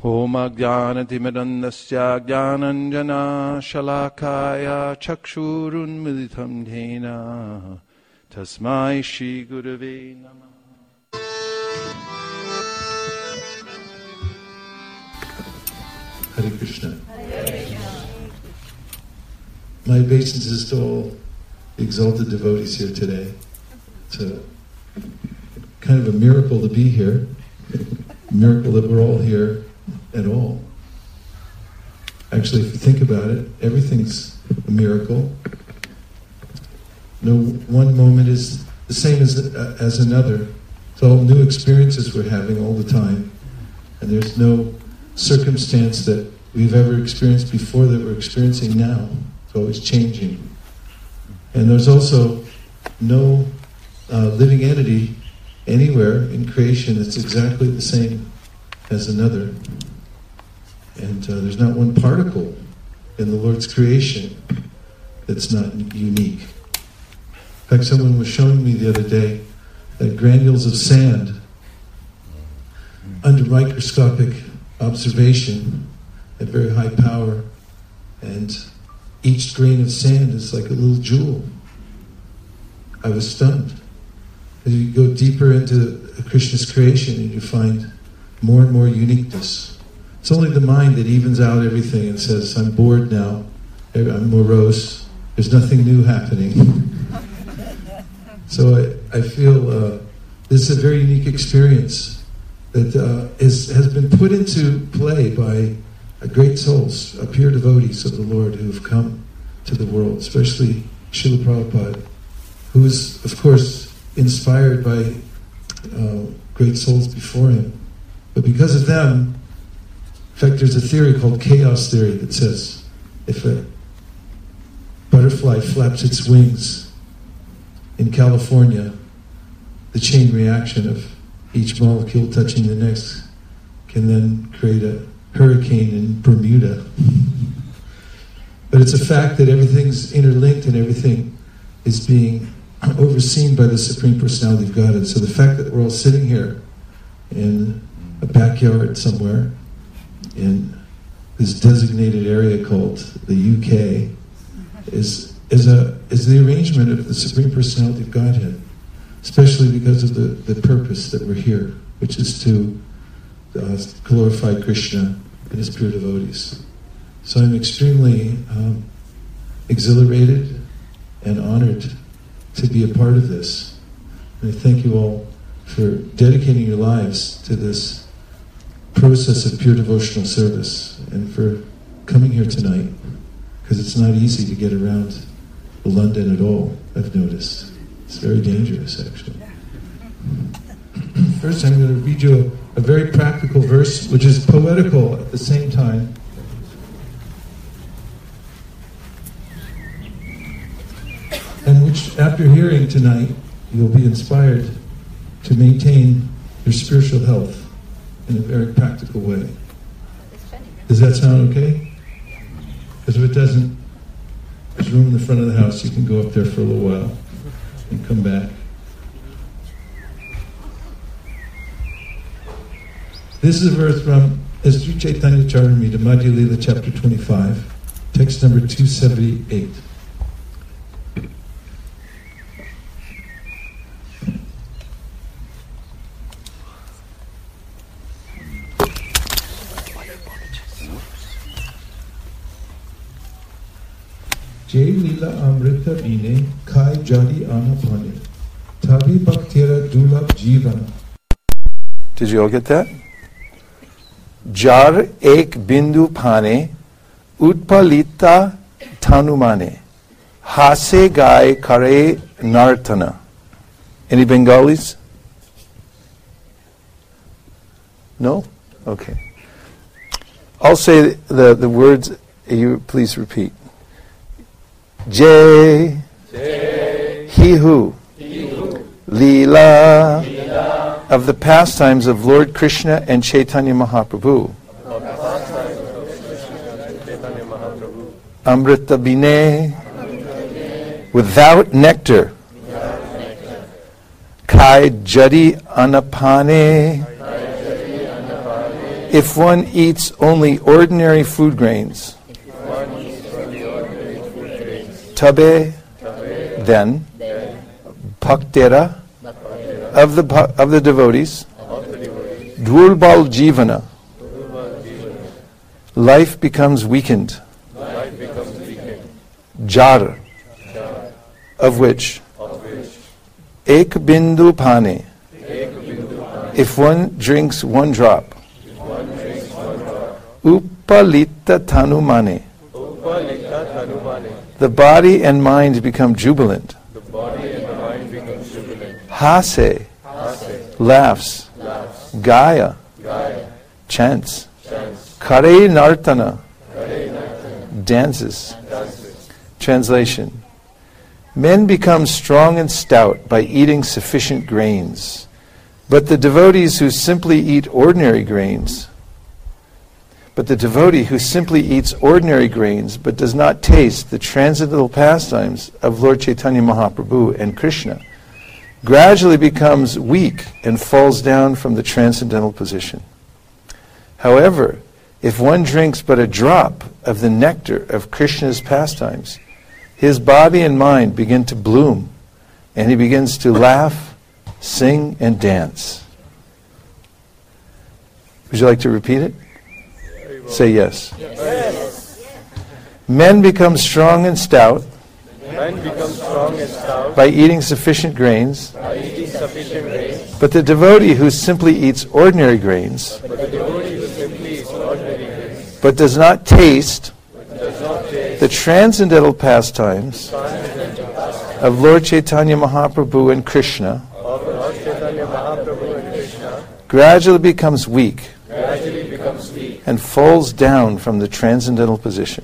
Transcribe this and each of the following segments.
Om Ajnanatimidandasya Jnananjana Shalakaya Chakshurun Militam Dhena Tasmai Shri Gurave Namah. Hare Krishna. My obeisances to all the exalted devotees here today. It's a kind of a miracle to be here. A miracle that we're all here at all. Actually, if you think about it, everything's a miracle. No one moment is the same as another. It's all new experiences we're having all the time. And there's no circumstance that we've ever experienced before that we're experiencing now. It's always changing. And there's also no living entity anywhere in creation that's exactly the same as another. And there's not one particle in the Lord's creation that's not unique. In fact, someone was showing me the other day that granules of sand under microscopic observation at very high power, and each grain of sand is like a little jewel. I was stunned. As you go deeper into Krishna's creation and you find more and more uniqueness. It's only the mind that evens out everything and says, I'm bored now, I'm morose, there's nothing new happening. So I feel this is a very unique experience that has been put into play by great souls, pure devotees of the Lord who have come to the world, especially Srila Prabhupada, who is, of course, inspired by great souls before him. But because of them, in fact, there's a theory called chaos theory that says if a butterfly flaps its wings in California, the chain reaction of each molecule touching the next can then create a hurricane in Bermuda. But it's a fact that everything's interlinked and everything is being overseen by the Supreme Personality of Godhead. So the fact that we're all sitting here in a backyard somewhere in this designated area called the UK is the arrangement of the Supreme Personality of Godhead, especially because of the purpose that we're here, which is to glorify Krishna and his pure devotees. So I'm extremely exhilarated and honored to be a part of this. And I thank you all for dedicating your lives to this process of pure devotional service and for coming here tonight, because it's not easy to get around London at all, I've noticed. It's very dangerous, actually. First, I'm going to read you a very practical verse, which is poetical at the same time. And which, after hearing tonight, you'll be inspired to maintain your spiritual health in a very practical way. Does that sound okay? Because if it doesn't, there's room in the front of the house. You can go up there for a little while and come back. This is a verse from Sri Chaitanya Charitamrita, Madhya Lila, chapter 25, text number 278. Jai Lila Amrita Bine, Kai Jadi Anapane, Tabi Bhaktira Dulab Jivan. Did you all get that? Jar ek bindu pane, utpalita tanumane, hase gai kare nartana. Any Bengalis? No? Okay. I'll say the words, you please repeat. Jai, he who, Leela, of the pastimes of Lord Krishna and Chaitanya Mahaprabhu, Amrita Bine, without nectar, Kai Jadi Anapane, If one eats only ordinary food grains, tabe, then, bhaktera, of the devotees, dulbal jivana, life becomes weakened. Jar, of which ek bindu pane, if one drinks one drop, upalita tanumane, the body and mind become jubilant. Hase, laughs. Gaya, chants. Kare nartana, dances. Translation. Men become strong and stout by eating sufficient grains, but the devotee who simply eats ordinary grains but does not taste the transcendental pastimes of Lord Chaitanya Mahaprabhu and Krishna gradually becomes weak and falls down from the transcendental position. However, if one drinks but a drop of the nectar of Krishna's pastimes, his body and mind begin to bloom, and he begins to laugh, sing, and dance. Would you like to repeat it? Say yes. Yes. Men become strong and stout by eating sufficient grains, but the devotee who simply eats ordinary grains but does not taste the transcendental pastimes of Lord Chaitanya Mahaprabhu and Krishna gradually becomes weak and falls down from the transcendental position.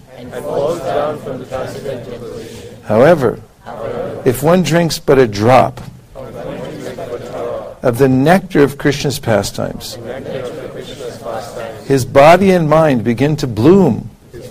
However, if one drinks but a drop of the nectar of Krishna's pastimes, his body and mind begin to bloom,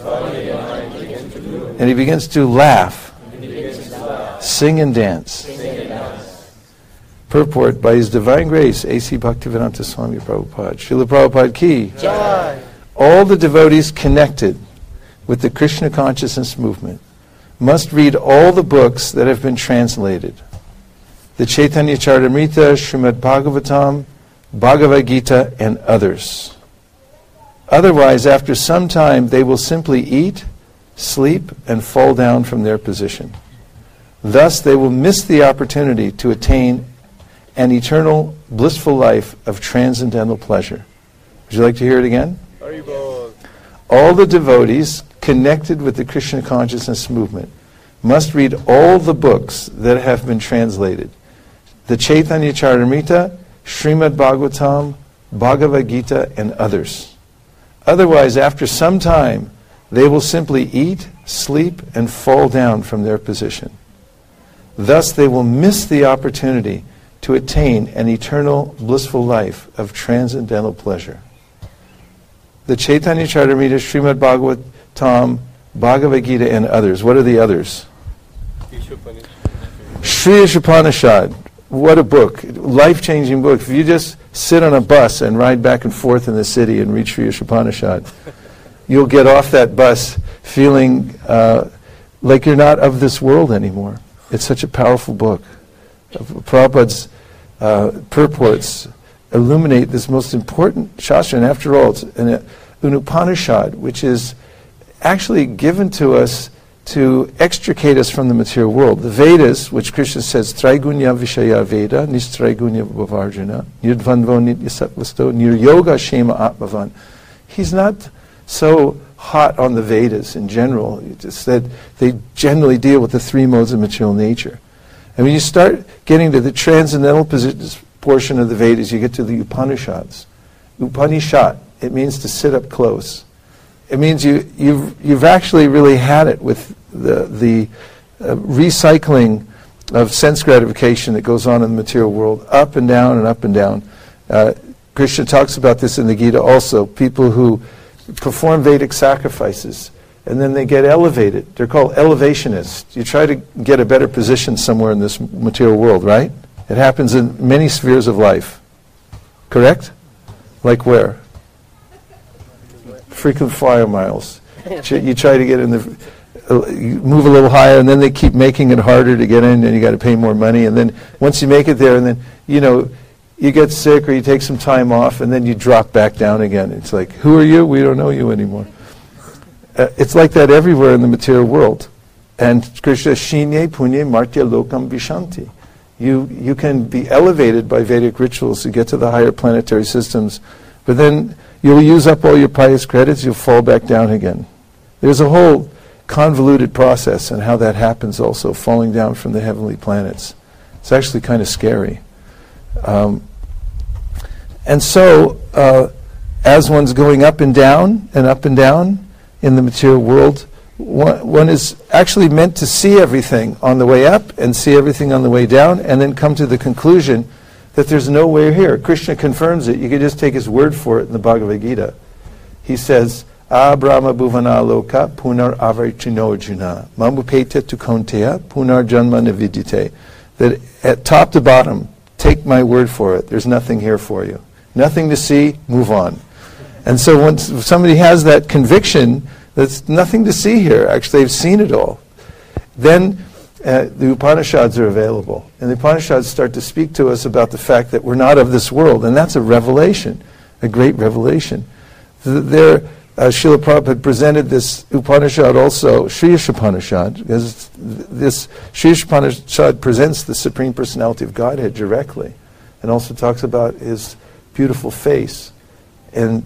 and he begins to laugh, sing and dance. Purport by His Divine Grace, A.C. Bhaktivedanta Swami Prabhupada. Srila Prabhupada ki. Jai. All the devotees connected with the Krishna consciousness movement must read all the books that have been translated. The Chaitanya Charitamrita, Srimad Bhagavatam, Bhagavad Gita, and others. Otherwise, after some time, they will simply eat, sleep, and fall down from their position. Thus, they will miss the opportunity to attain an eternal, blissful life of transcendental pleasure. Would you like to hear it again? All the devotees connected with the Krishna consciousness movement must read all the books that have been translated. The Chaitanya Charitamrita, Srimad Bhagavatam, Bhagavad Gita, and others. Otherwise, after some time, they will simply eat, sleep, and fall down from their position. Thus, they will miss the opportunity to attain an eternal, blissful life of transcendental pleasure. The Chaitanya Charitamrita, Srimad Bhagavatam, Bhagavad Gita, and others. What are the others? Shri Ishopanishad. What a book. Life-changing book. If you just sit on a bus and ride back and forth in the city and read Shri Ishopanishad, you'll get off that bus feeling like you're not of this world anymore. It's such a powerful book. Prabhupada's purports illuminate this most important shastra, and after all, it's an Upanishad, which is actually given to us to extricate us from the material world. The Vedas, which Krishna says, Traigunya Vishaya Veda, Nistraigunya Vavarjana, Nirdvanvo Nityasatvasto, Niryoga Shema Atmavan. He's not so hot on the Vedas in general. He just said they generally deal with the three modes of material nature. And when you start getting to the transcendental portion of the Vedas, you get to the Upanishads. Upanishad, it means to sit up close. It means you've actually really had it with the recycling of sense gratification that goes on in the material world, up and down and up and down. Krishna talks about this in the Gita also. People who perform Vedic sacrifices and then they get elevated. They're called elevationists. You try to get a better position somewhere in this material world, right? It happens in many spheres of life. Correct? Like where? Frequent flyer miles. You try to get in the, you move a little higher, and then they keep making it harder to get in, and you got to pay more money. And then once you make it there, and then you get sick or you take some time off, and then you drop back down again. It's like, who are you? We don't know you anymore. It's like that everywhere in the material world. And Krishna, Shinye Punye Martya Lokam Vishanti. You can be elevated by Vedic rituals to get to the higher planetary systems, but then you'll use up all your pious credits, you'll fall back down again. There's a whole convoluted process and how that happens also, falling down from the heavenly planets. It's actually kind of scary. And so, as one's going up and down in the material world, one is actually meant to see everything on the way up and see everything on the way down, and then come to the conclusion that there's no way here. Krishna confirms it. You can just take his word for it in the Bhagavad Gita. He says, Brahma bhuvana loka punar avarchino arjuna mamupete tu konteya punar janma navidite. That at top to bottom, take my word for it. There's nothing here for you. Nothing to see, move on. And so once somebody has that conviction, there's nothing to see here. Actually, they've seen it all. Then the Upanishads are available. And the Upanishads start to speak to us about the fact that we're not of this world. And that's a revelation, a great revelation. Srila Prabhupada presented this Upanishad also, Shri Upanishad, because this Shri Upanishad presents the Supreme Personality of Godhead directly, and also talks about his beautiful face. And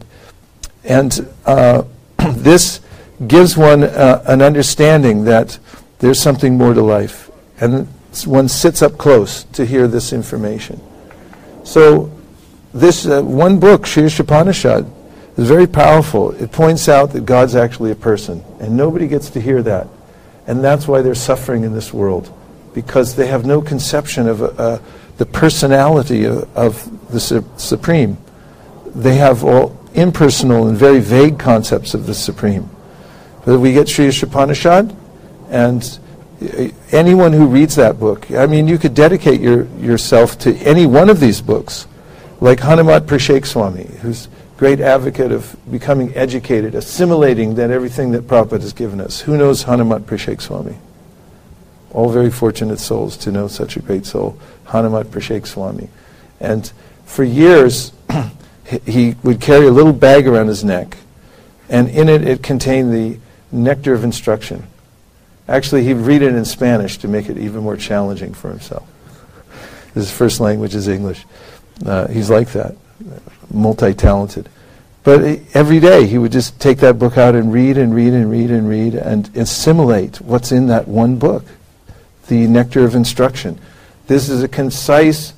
this gives one an understanding that there's something more to life. And one sits up close to hear this information. So this one book, Shri Upanishad, is very powerful. It points out that God's actually a person. And nobody gets to hear that. And that's why they're suffering in this world. Because they have no conception of the personality of the Supreme. They have all impersonal and very vague concepts of the Supreme. But we get Shri Upanishad, and anyone who reads that book, I mean, you could dedicate yourself to any one of these books, like Hanumat Prashek Swami, who's great advocate of becoming educated, assimilating that everything that Prabhupada has given us. Who knows Hanumat Prashek Swami? All very fortunate souls to know such a great soul, Hanumat Prashek Swami. And for years, he would carry a little bag around his neck, and in it contained the nectar of instruction. Actually, he'd read it in Spanish to make it even more challenging for himself. His first language is English. He's like that, multi-talented. But every day he would just take that book out and read and read and read and read and assimilate what's in that one book, the nectar of instruction. This is a concise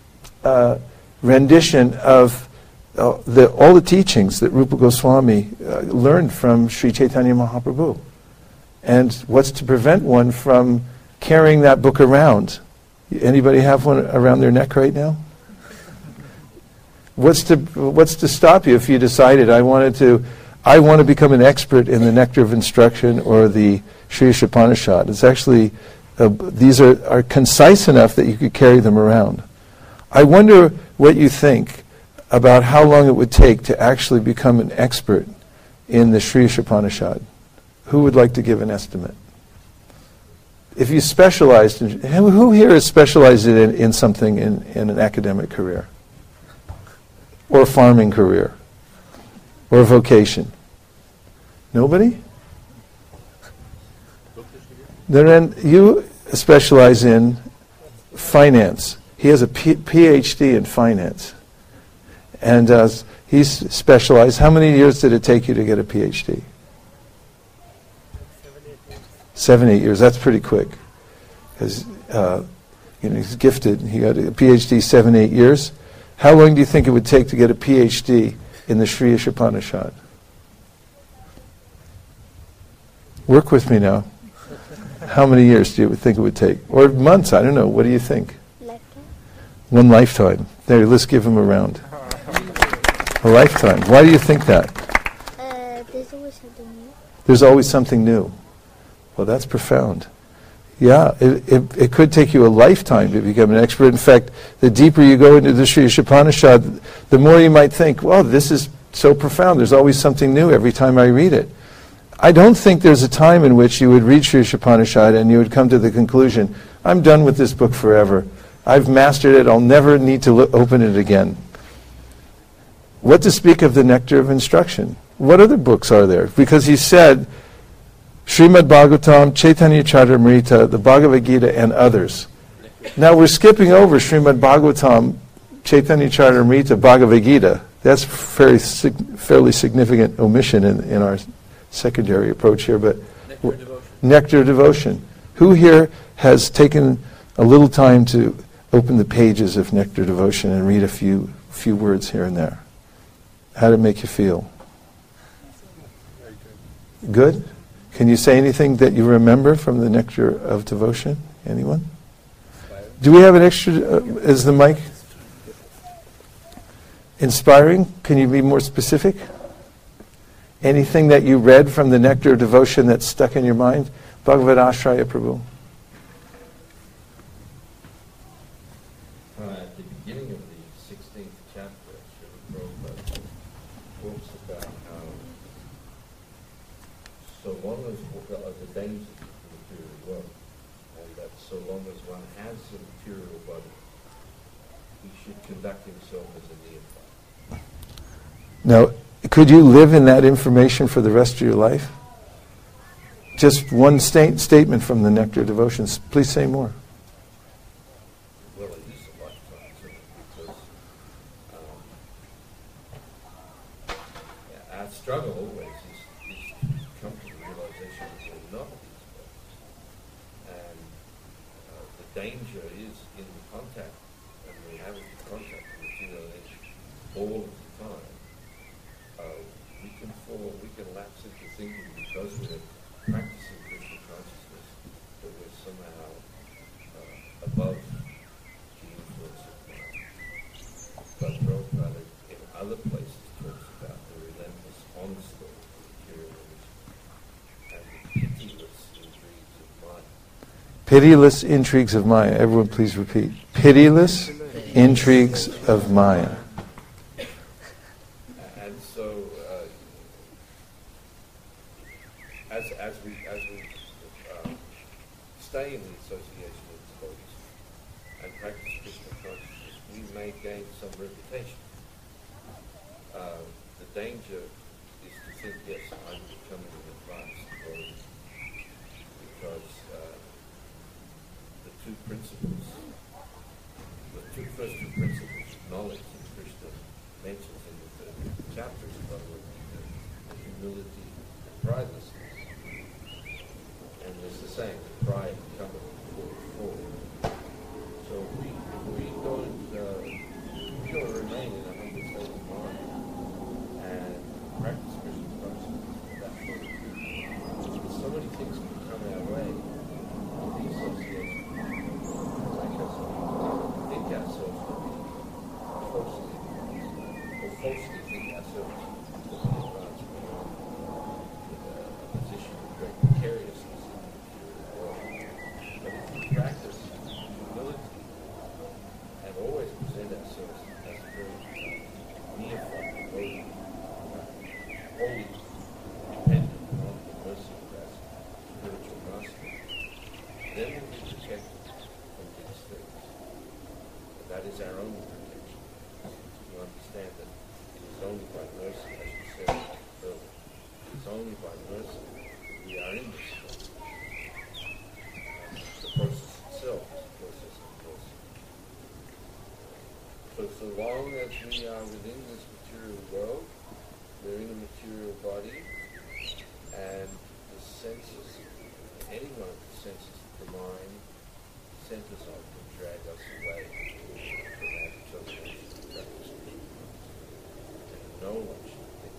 rendition of all the teachings that Rupa Goswami learned from Sri Chaitanya Mahaprabhu. And what's to prevent one from carrying that book around? Anybody have one around their neck right now? What's to stop you if you decided I want to become an expert in the nectar of instruction or the Shri Upanishad? It's actually these are concise enough that you could carry them around. I wonder what you think about how long it would take to actually become an expert in the Shri Upanishad. Who would like to give an estimate? If you specialized in, who here is specialized in something in an academic career? Or a farming career? Or a vocation? Nobody? Then you specialize in finance. He has a PhD in finance. And he's specialized. How many years did it take you to get a PhD? 7, 8 years. That's pretty quick. Because he's gifted. He got a PhD 7, 8 years. How long do you think it would take to get a PhD in the Shri Upanishad? Work with me now. How many years do you think it would take? Or months, I don't know. What do you think? Lifetime. One lifetime. There, let's give him a round. A lifetime. Why do you think that? There's always something new. There's always something new. Well, that's profound. Yeah, it could take you a lifetime to become an expert. In fact, the deeper you go into the Shri Upanishad, the more you might think, well, this is so profound. There's always something new every time I read it. I don't think there's a time in which you would read Sri Upanishad and you would come to the conclusion, I'm done with this book forever. I've mastered it. I'll never need to open it again. What to speak of the Nectar of Instruction? What other books are there? Because he said, Srimad Bhagavatam, Chaitanya Charitamrita, the Bhagavad Gita, and others. Now we're skipping over Srimad Bhagavatam, Chaitanya Charitamrita, Bhagavad Gita. That's fairly significant omission in our secondary approach here. But Nectar Devotion. Who here has taken a little time to open the pages of Nectar Devotion and read a few words here and there? How did it make you feel? Good? Can you say anything that you remember from the Nectar of Devotion? Anyone? Do we have an extra, is the mic inspiring? Can you be more specific? Anything that you read from the Nectar of Devotion that's stuck in your mind? Bhagavad Ashraya Prabhu. At the beginning of the 16th chapter, Srila Prabhupada talks about how so long as the dangers of the material world, and that so long as one has a material body, he should conduct himself as a neophyte. Now, could you live in that information for the rest of your life? Just one statement from the Nectar of Devotions. Please say more. Well, it is a lifetime, because our struggle always is to come to the realization that we're not these bodies. And the danger is in the contact, and we have contact with material energy all of the time. We can lapse into thinking because we're practicing Krishna consciousness that we're somehow above the influence of mind. But Prabhupada in other places talks about the relentless onslaught of material energy and the pitiless intrigues of mind. Pitiless intrigues of Maya. Everyone please repeat. Pitiless intrigues of Maya. And so, as we stay in the association with devotees and practice Krishna consciousness, we may gain some reputation. The danger is to think, yes, I'm becoming an advanced devotee, because the first two principles of knowledge that Krishna mentions in the third chapters of Bhagavad Gita, the humility and pridelessness. And it's the same, pride cometh before the fall. So if we don't remain in a humble state of mind and practice Krishna consciousness, that sort of thing, so many things can come our way in the association, make us think ourselves to be falsely advanced, or falsely think ourselves to be advanced beyond a position of great precariousness. But if we practice humility and always present ourselves as a very neophyte, wholly dependent on the mercy of our spiritual master, then we'll be protected from these things. But that is our only protection. To understand that it is only by mercy, as you said earlier, it is only by mercy we are in this process. The process itself is a process of mercy. So long as we are within this material world, we're in a material body, and the senses, any one of the senses of the mind, centers on to drag us away from that determination to practice Krishna. And no one should think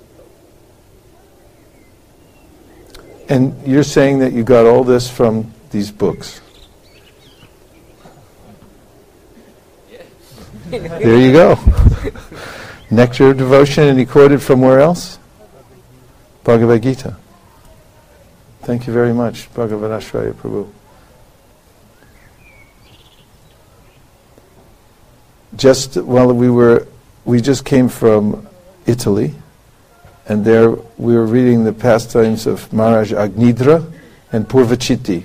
themselves above. And you're saying that you got all this from these books. Yes. There you go. Nectar of Devotion, and he quoted from where else? Bhagavad Gita. Thank you very much, Bhagavad Ashraya Prabhu. Just while we just came from Italy, and there we were reading the pastimes of Maharaj Agnidra and Purvachiti.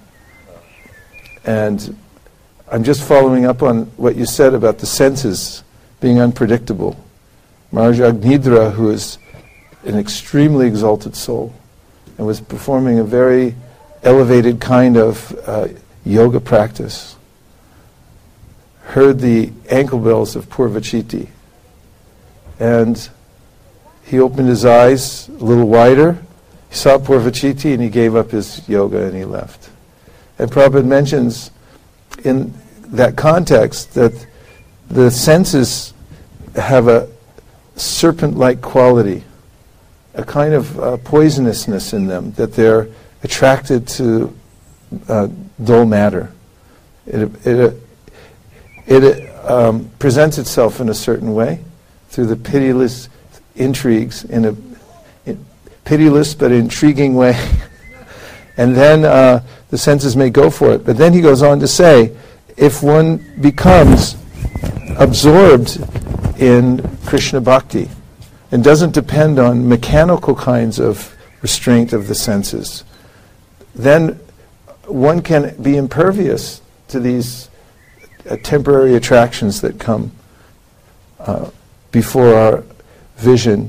And I'm just following up on what you said about the senses being unpredictable. Maharaj Agnidra, who is an extremely exalted soul and was performing a very elevated kind of yoga practice, heard the ankle bells of Purvachiti, and he opened his eyes a little wider, he saw Purvachiti, and he gave up his yoga and he left. And Prabhupada mentions in that context that the senses have a serpent-like quality, a kind of poisonousness in them, that they're attracted to dull matter. It presents itself in a certain way through the pitiless intrigues, in a pitiless but intriguing way. And then the senses may go for it. But then he goes on to say, if one becomes absorbed in Krishna Bhakti and doesn't depend on mechanical kinds of restraint of the senses, then one can be impervious to these temporary attractions that come before our vision,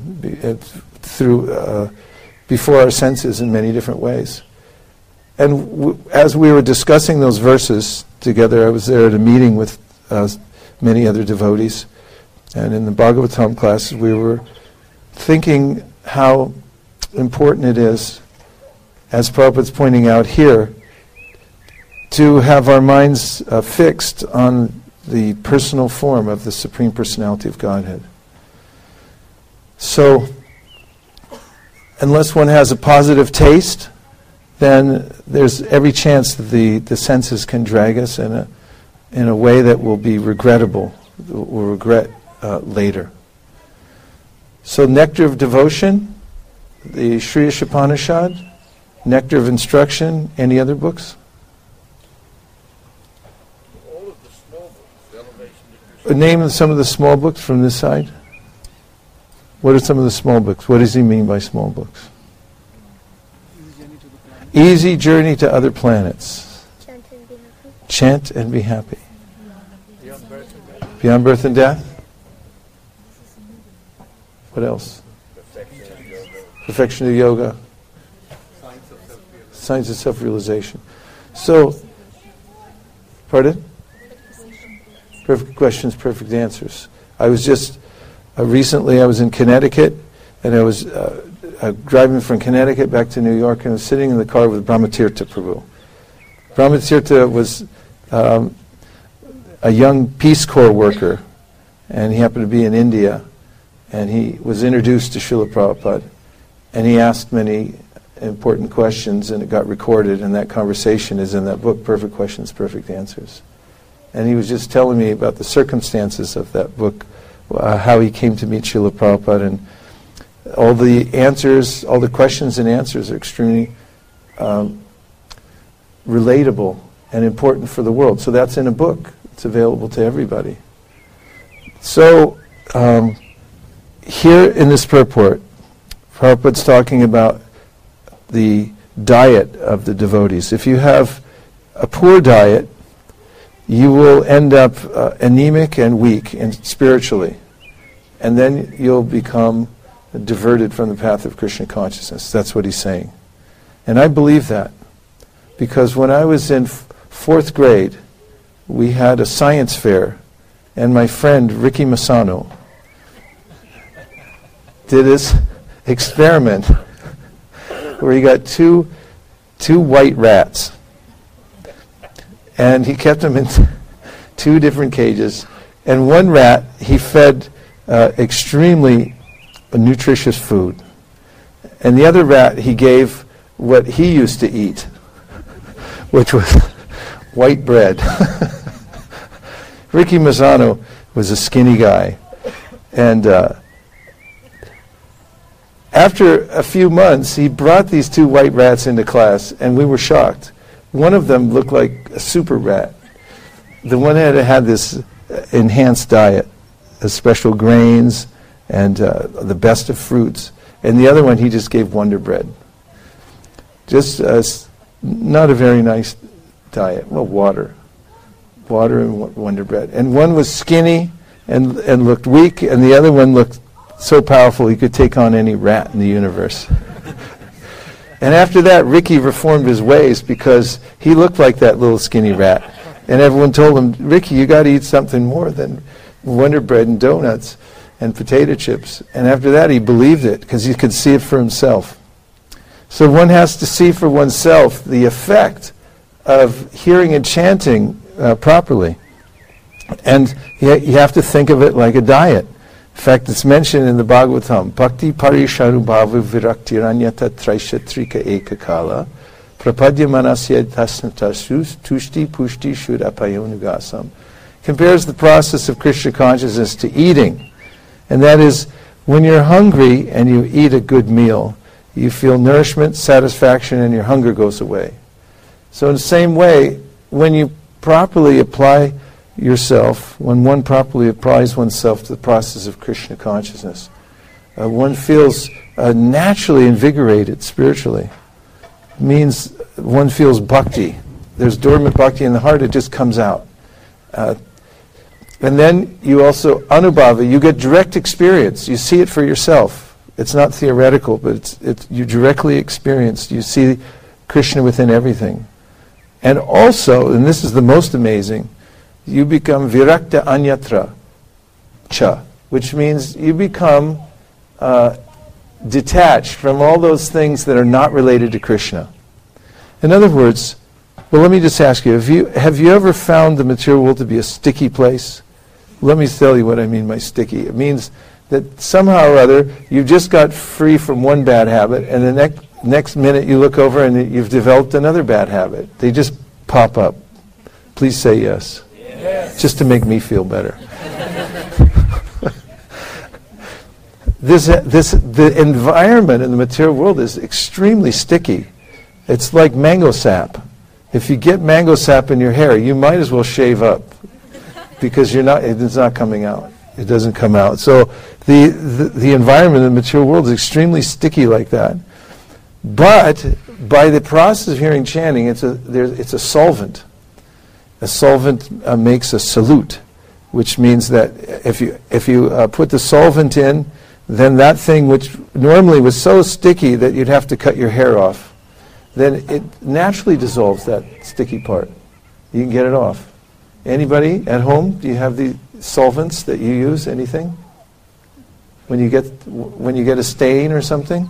before our senses in many different ways. And as we were discussing those verses together, I was there at a meeting with many other devotees, and in the Bhagavatam class we were thinking how important it is, as Prabhupada's pointing out here, to have our minds fixed on the personal form of the Supreme Personality of Godhead. So, unless one has a positive taste, then there's every chance that the senses can drag us in a way that will be regrettable, we'll regret later. So Nectar of Devotion, the Sri Ishopanishad, Nectar of Instruction, any other books? All of the small books, the Elevation. Name some of the small books from this side. What are some of the small books? What does he mean by small books? Easy Journey to Other Planets. Chant and be happy. Chant and be happy. Beyond Birth and Death. What else? Perfection of Yoga. Science of Self-Realization. So, pardon? Perfect questions, perfect answers. I was just, recently I was in Connecticut, and I was driving from Connecticut back to New York, and I was sitting in the car with Brahmatirtha Prabhu. Brahmatirtha was a young Peace Corps worker, and he happened to be in India, and he was introduced to Srila Prabhupada, and he asked many important questions, and it got recorded, and that conversation is in that book, Perfect Questions, Perfect Answers. And he was just telling me about the circumstances of that book, how he came to meet Srila Prabhupada, and all the answers, all the questions and answers are extremely relatable and important for the world. So that's in a book. It's available to everybody. So here in this purport, Prabhupada's talking about the diet of the devotees. If you have a poor diet, you will end up anemic and weak and spiritually. And then you'll become diverted from the path of Krishna consciousness. That's what he's saying. And I believe that. Because when I was in fourth grade, we had a science fair, and my friend Ricky Masano did this experiment where he got two white rats, and he kept them in two different cages, and one rat he fed extremely nutritious food, and the other rat he gave what he used to eat, which was white bread. Ricky Mazzano was a skinny guy, and after a few months he brought these two white rats into class, and we were shocked. One of them looked like a super rat. The one had this enhanced diet, special grains and the best of fruits. And the other one, he just gave Wonder Bread. Just not a very nice diet. Well, water and Wonder Bread. And one was skinny and looked weak, and the other one looked so powerful he could take on any rat in the universe. And after that, Ricky reformed his ways because he looked like that little skinny rat. And everyone told him, Ricky, you got to eat something more than Wonder Bread and donuts and potato chips. And after that, he believed it because he could see it for himself. So one has to see for oneself the effect of hearing and chanting properly. And you have to think of it like a diet. In fact, it's mentioned in the Bhagavatam, Bhakti Parisharubhava Viraktiranyata Traishatrika Ekakala Prapadya Manasya Tasnatasus Tushti Pushti Shudapayonugasam. Compares the process of Krishna consciousness to eating. And that is, when you're hungry and you eat a good meal, you feel nourishment, satisfaction, and your hunger goes away. So in the same way, when you properly apply yourself, when one properly applies oneself to the process of Krishna consciousness, one feels naturally invigorated spiritually. It means one feels bhakti. There's dormant bhakti in the heart, it just comes out. And then you also, anubhava, you get direct experience. You see it for yourself. It's not theoretical, but it's you directly experience. You see Krishna within everything. And also, and this is the most amazing, you become virakta anyatra cha, which means you become detached from all those things that are not related to Krishna. In other words, well, let me just ask you, have you ever found the material world to be a sticky place? Let me tell you what I mean by sticky. It means that somehow or other you've just got free from one bad habit, and the next minute you look over and you've developed another bad habit. They just pop up. Please say yes. Yes. Just to make me feel better. The environment in the material world is extremely sticky. It's like mango sap. If you get mango sap in your hair, you might as well shave up because it's not coming out. It doesn't come out. So the environment in the material world is extremely sticky like that. But by the process of hearing chanting, it's a solvent. A solvent makes a solute, which means that if you put the solvent in, then that thing which normally was so sticky that you'd have to cut your hair off, then it naturally dissolves that sticky part. You can get it off. Anybody at home, do you have the solvents that you use? Anything? When you get a stain or something?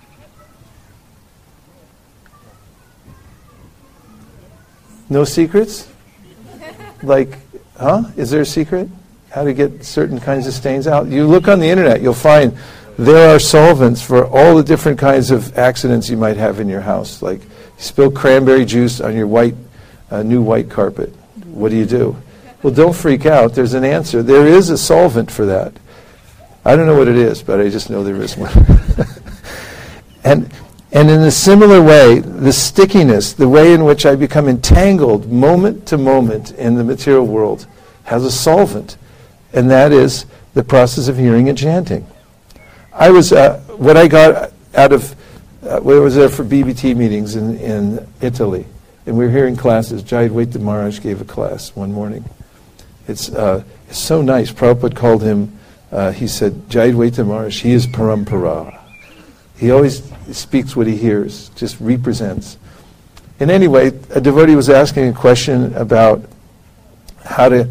No secrets? Like, is there a secret? How to get certain kinds of stains out? You look on the internet, you'll find there are solvents for all the different kinds of accidents you might have in your house. Like, you spill cranberry juice on your new white carpet. What do? Well, don't freak out. There's an answer. There is a solvent for that. I don't know what it is, but I just know there is one. And in a similar way, the stickiness, the way in which I become entangled moment to moment in the material world, has a solvent, and that is the process of hearing and chanting. What I got out of, I was there for BBT meetings in Italy, and we were hearing classes. Jayadvaita Maharaj gave a class one morning. It's so nice. Prabhupada called him, he said, Jayadvaita Maharaj, he is parampara. He always speaks what he hears, just represents. And anyway, a devotee was asking a question about how to,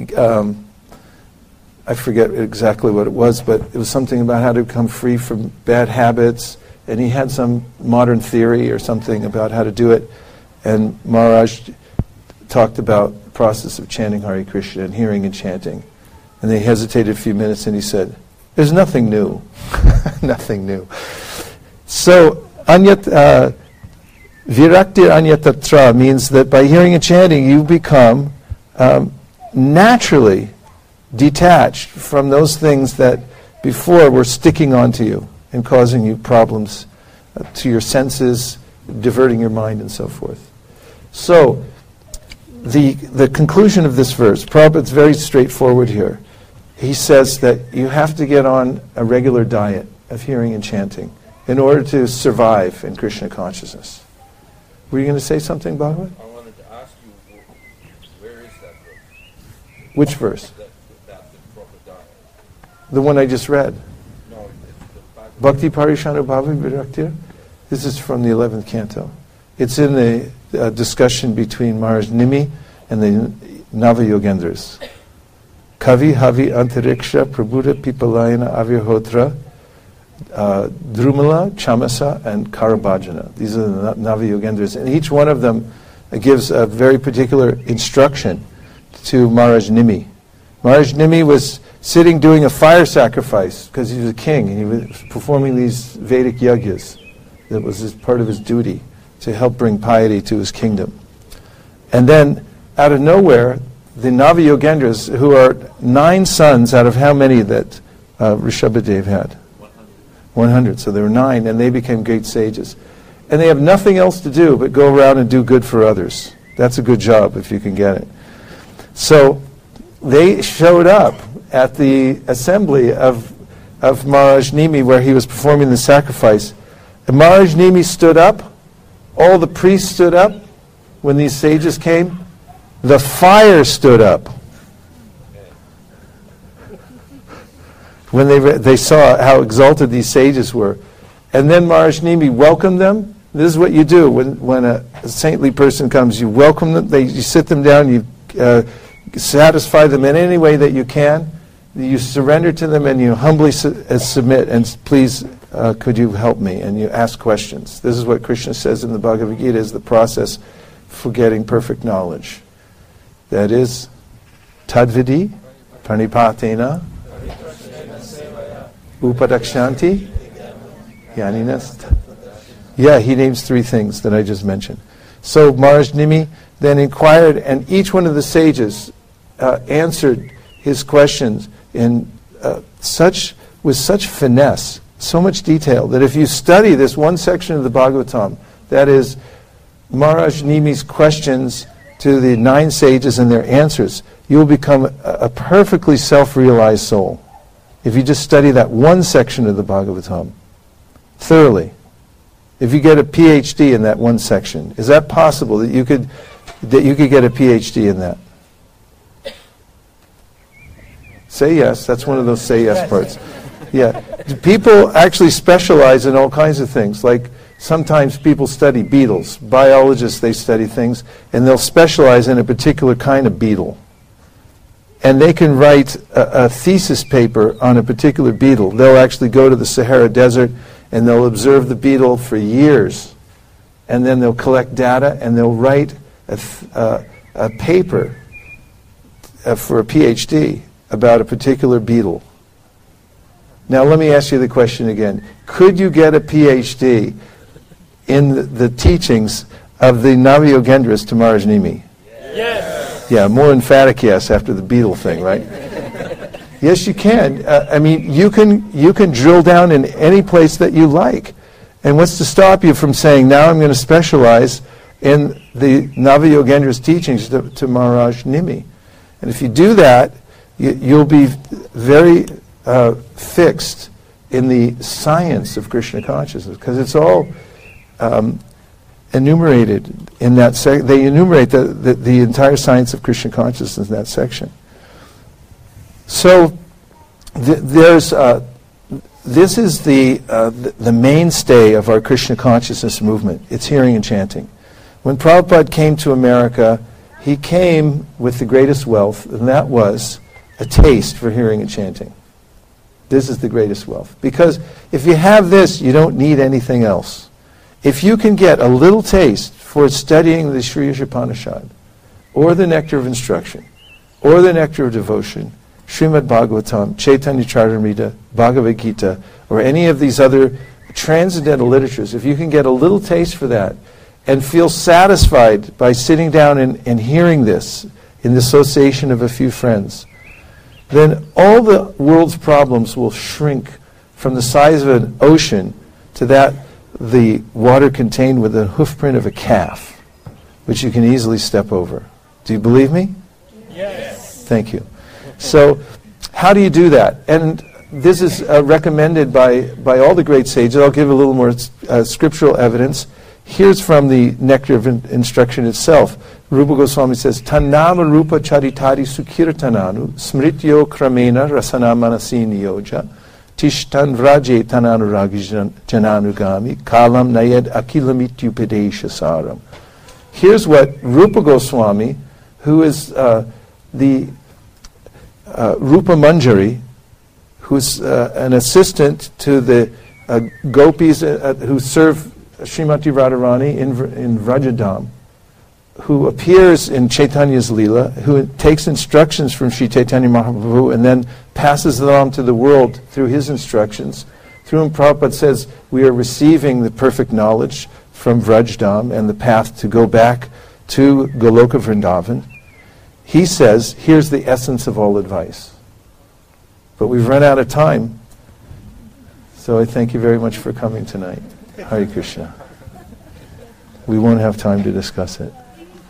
I forget exactly what it was, but it was something about how to become free from bad habits, and he had some modern theory or something about how to do it, and Maharaj talked about the process of chanting Hare Krishna and hearing and chanting. And they hesitated a few minutes, and he said, there's nothing new. Nothing new. So, virakti anyatatra means that by hearing and chanting, you become naturally detached from those things that before were sticking onto you and causing you problems to your senses, diverting your mind, and so forth. So, the conclusion of this verse, Prabhupada's very straightforward here. he says that you have to get on a regular diet of hearing and chanting in order to survive in Krishna consciousness. Were you going to say something, Bhagavat? I wanted to ask you, where is that verse? Which verse? About the proper diet. The one I just read. No, it's the Bhagavad Bhakti Parishana Bhava Viraktir. This is from the 11th canto. It's in the discussion between Maharaj Nimi and the Nava-yogendras. Kavi Havi Antariksha Prabhuda Pipalayana Avirhotra Drumala, Chamasa, and Karabhajana. These are the Nava-yogendras. And each one of them gives a very particular instruction to Maharaj Nimi. Maharaj Nimi was sitting doing a fire sacrifice because he was a king and he was performing these Vedic yagyas. That was part of his duty to help bring piety to his kingdom. And then, out of nowhere, the Nava-yogendras, who are 9 sons out of how many that Rishabhadev had? 100. So there were 9, and they became great sages. And they have nothing else to do but go around and do good for others. That's a good job if you can get it. So they showed up at the assembly of Maharaj Nimi where he was performing the sacrifice. And Maharaj Nimi stood up. All the priests stood up when these sages came. The fire stood up when they saw how exalted these sages were. And then Maharaj Nimi welcomed them. This is what you do when a saintly person comes. You welcome them, you sit them down, you satisfy them in any way that you can. You surrender to them and you humbly submit and please, could you help me? And you ask questions. This is what Krishna says in the Bhagavad Gita is the process for getting perfect knowledge. That is, tadvidi, pranipatena, upadakshanti, yaninas. Yeah, he names 3 things that I just mentioned. So Maharaj Nimi then inquired, and each one of the sages answered his questions in with such finesse, so much detail, that if you study this one section of the Bhagavatam, that is Maharaj Nimi's questions to the 9 sages and their answers, you will become a perfectly self-realized soul. If you just study that one section of the Bhagavatam thoroughly, if you get a PhD in that one section, is that possible that you could get a PhD in that? Say yes. That's one of those say yes parts. Yeah. People actually specialize in all kinds of things. Like sometimes people study beetles. Biologists, they study things, and they'll specialize in a particular kind of beetle. And they can write a thesis paper on a particular beetle. They'll actually go to the Sahara Desert and they'll observe the beetle for years. And then they'll collect data and they'll write a paper for a PhD about a particular beetle. Now let me ask you the question again. Could you get a PhD in the teachings of the Nava-yogendras to Maharaj Nimi? Yes. Yeah, more emphatic yes after the beetle thing, right? Yes, you can. I mean, you can drill down in any place that you like. And what's to stop you from saying, now I'm going to specialize in the Nava-yogendras teachings to Maharaj Nimi? And if you do that, you'll be very fixed in the science of Krishna consciousness, because it's all enumerated in that section. They enumerate the entire science of Krishna consciousness in that section. So this is the mainstay of our Krishna consciousness movement. It's hearing and chanting. When Prabhupada came to America, he came with the greatest wealth, and that was a taste for hearing and chanting. This is the greatest wealth. Because if you have this, you don't need anything else. If you can get a little taste for studying the Sri Upanishad, or the Nectar of Instruction, or the Nectar of Devotion, Srimad Bhagavatam, Chaitanya Charitamrita, Bhagavad Gita, or any of these other transcendental literatures, if you can get a little taste for that and feel satisfied by sitting down and hearing this in the association of a few friends, then all the world's problems will shrink from the size of an ocean to the water contained with the hoofprint of a calf, which you can easily step over. Do you believe me? Yes. Thank you. So how do you do that? And this is recommended by all the great sages. I'll give a little more scriptural evidence. Here's from the Nectar of Instruction itself. Rupa Goswami says, Tanama Rupa Charitari Sukirtananu Smrityo Kramena Rasana Manasi Niyoja Tishtan Vraje Tananuragi Jananugami Kalam Nayed Akilamityupadesha Saram. Here's what Rupa Goswami, who is the Rupa Manjari, who's an assistant to the gopis who serve Srimati Radharani in Vrajadam, who appears in Chaitanya's Leela, who takes instructions from Sri Chaitanya Mahaprabhu and then passes them on to the world through his instructions. Through whom Prabhupada says we are receiving the perfect knowledge from Vrajdam and the path to go back to Goloka Vrindavan. He says, here's the essence of all advice. But we've run out of time, so I thank you very much for coming tonight. Hare Krishna. We won't have time to discuss it.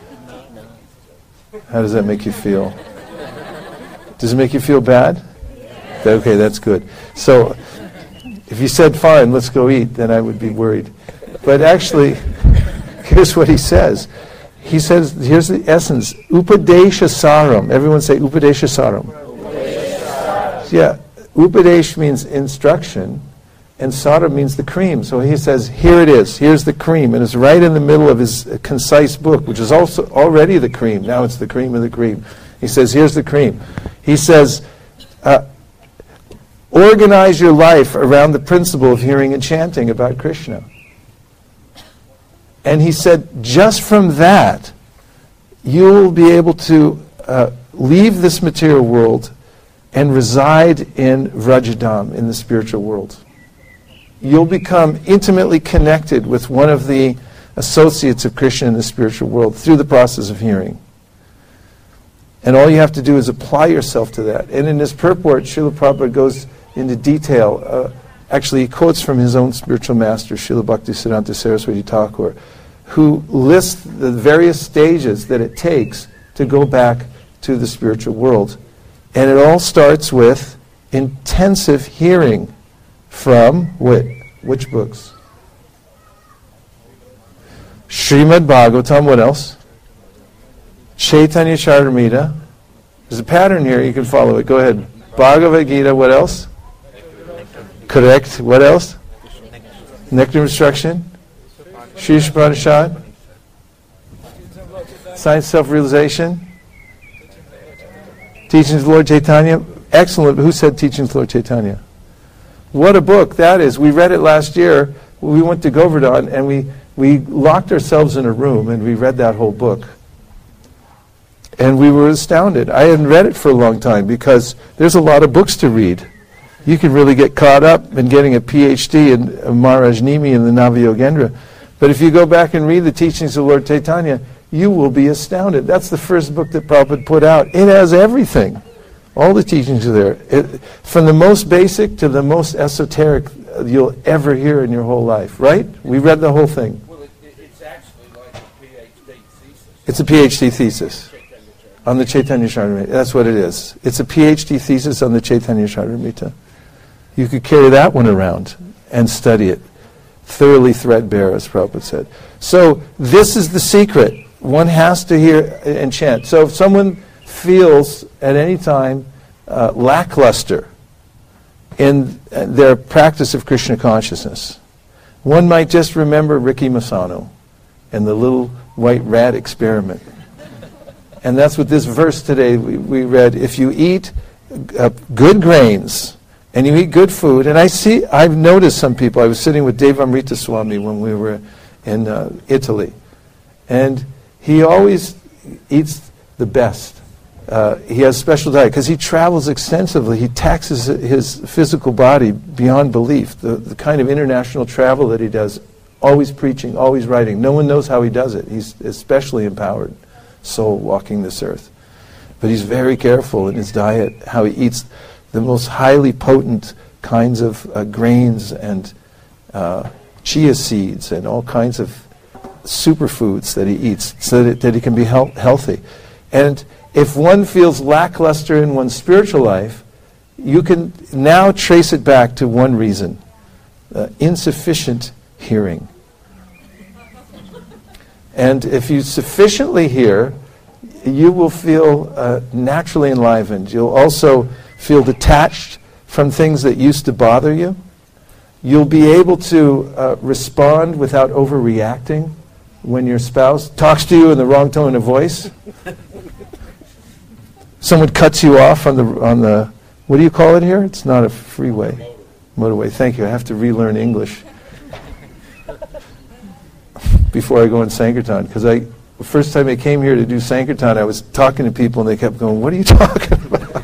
How does that make you feel? Does it make you feel bad? Okay, that's good. So, if you said, fine, let's go eat, then I would be worried. But actually, here's what he says. He says, here's the essence. Upadesha Saram. Everyone say Upadesha Saram. Yeah, Upadesh means instruction, and Saram means the cream. So he says, here it is, here's the cream, and it's right in the middle of his concise book, which is also already the cream. Now it's the cream of the cream. He says, here's the cream. He says, organize your life around the principle of hearing and chanting about Krishna. And he said, just from that, you'll be able to leave this material world and reside in Vrajadam, in the spiritual world. You'll become intimately connected with one of the associates of Krishna in the spiritual world through the process of hearing. And all you have to do is apply yourself to that. And in his purport, Srila Prabhupada goes into detail. Actually, he quotes from his own spiritual master, Srila Bhaktisiddhanta Saraswati Thakur, who lists the various stages that it takes to go back to the spiritual world. And it all starts with intensive hearing from which books? Srimad Bhagavatam, what else? Chaitanya Charitamrita. There's a pattern here, you can follow it. Go ahead. Bhagavad Gita, what else? Correct. What else? Nectar of Instruction. Sri Upanishad. Science of Self-Realization. Teachings of the Lord Chaitanya. Excellent. Who said Teachings of the Lord Chaitanya? What a book that is. We read it last year. We went to Govardhan and we locked ourselves in a room and we read that whole book. And we were astounded. I hadn't read it for a long time because there's a lot of books to read. You can really get caught up in getting a PhD in Maharaj Nimi and the Navayogendra. But if you go back and read the Teachings of Lord Chaitanya, you will be astounded. That's the first book that Prabhupada put out. It has everything. All the teachings are there. From the most basic to the most esoteric you'll ever hear in your whole life, right? We read the whole thing. Well, it's actually like a PhD thesis. It's a PhD thesis on the Chaitanya Charitamrita. That's what it is. It's a PhD thesis on the Chaitanya Charitamrita. You could carry that one around and study it. Thoroughly threadbare, as Prabhupada said. So this is the secret. One has to hear and chant. So if someone feels at any time lackluster in their practice of Krishna consciousness, one might just remember Ricky Masano and the little white rat experiment. And that's what this verse today we read. If you eat good grains and you eat good food, and I've noticed some people. I was sitting with Devamrita Swami when we were in Italy, and he always eats the best. He has special diet because he travels extensively. He taxes his physical body beyond belief. The kind of international travel that he does, always preaching, always writing. No one knows how he does it. He's especially empowered soul walking this earth. But he's very careful in his diet, how he eats the most highly potent kinds of grains and chia seeds and all kinds of superfoods that he eats so that he can be healthy. And if one feels lackluster in one's spiritual life, you can now trace it back to one reason: insufficient hearing. And if you sufficiently hear, you will feel naturally enlivened. You'll also feel detached from things that used to bother you. You'll be able to respond without overreacting when your spouse talks to you in the wrong tone of voice. Someone cuts you off on the what do you call it here? It's not a freeway. Motorway. Thank you. I have to relearn English before I go in Sankirtan, because the first time I came here to do Sankirtan, I was talking to people and they kept going, "What are you talking about?"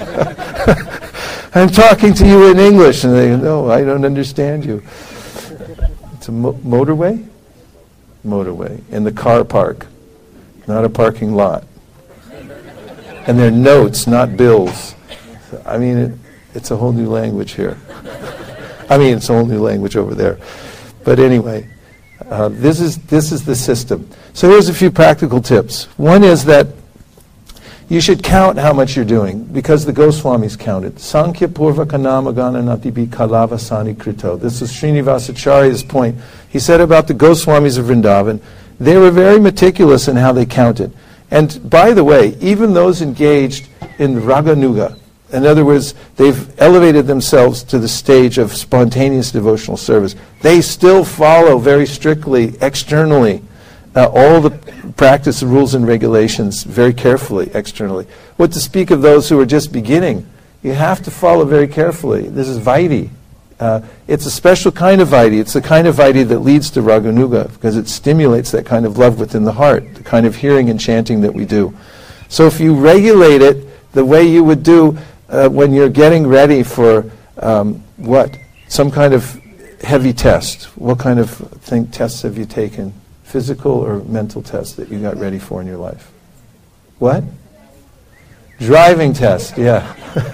"I'm talking to you in English." And they go, "No, I don't understand you." It's a motorway? Motorway. In the car park, not a parking lot. And they're notes, not bills. I mean, it's a whole new language here. I mean, it's a whole new language over there. But anyway, this is the system. So here's a few practical tips. One is that you should count how much you're doing, because the Goswamis counted. Sankhya Purvaka Namagana Natibi Kalavasani Krito. This is Srinivasacharya's point. He said about the Goswamis of Vrindavan, they were very meticulous in how they counted. And by the way, even those engaged in Raganuga, in other words, they've elevated themselves to the stage of spontaneous devotional service, they still follow very strictly, externally, all the practice rules and regulations very carefully, externally. What to speak of those who are just beginning? You have to follow very carefully. This is Vaidhi. It's a special kind of Vaidhi. It's the kind of Vaidhi that leads to Raganuga, because it stimulates that kind of love within the heart, the kind of hearing and chanting that we do. So if you regulate it the way you would do when you're getting ready for some kind of heavy test. What kind of tests have you taken? Physical or mental tests that you got ready for in your life? What? Driving test, yeah.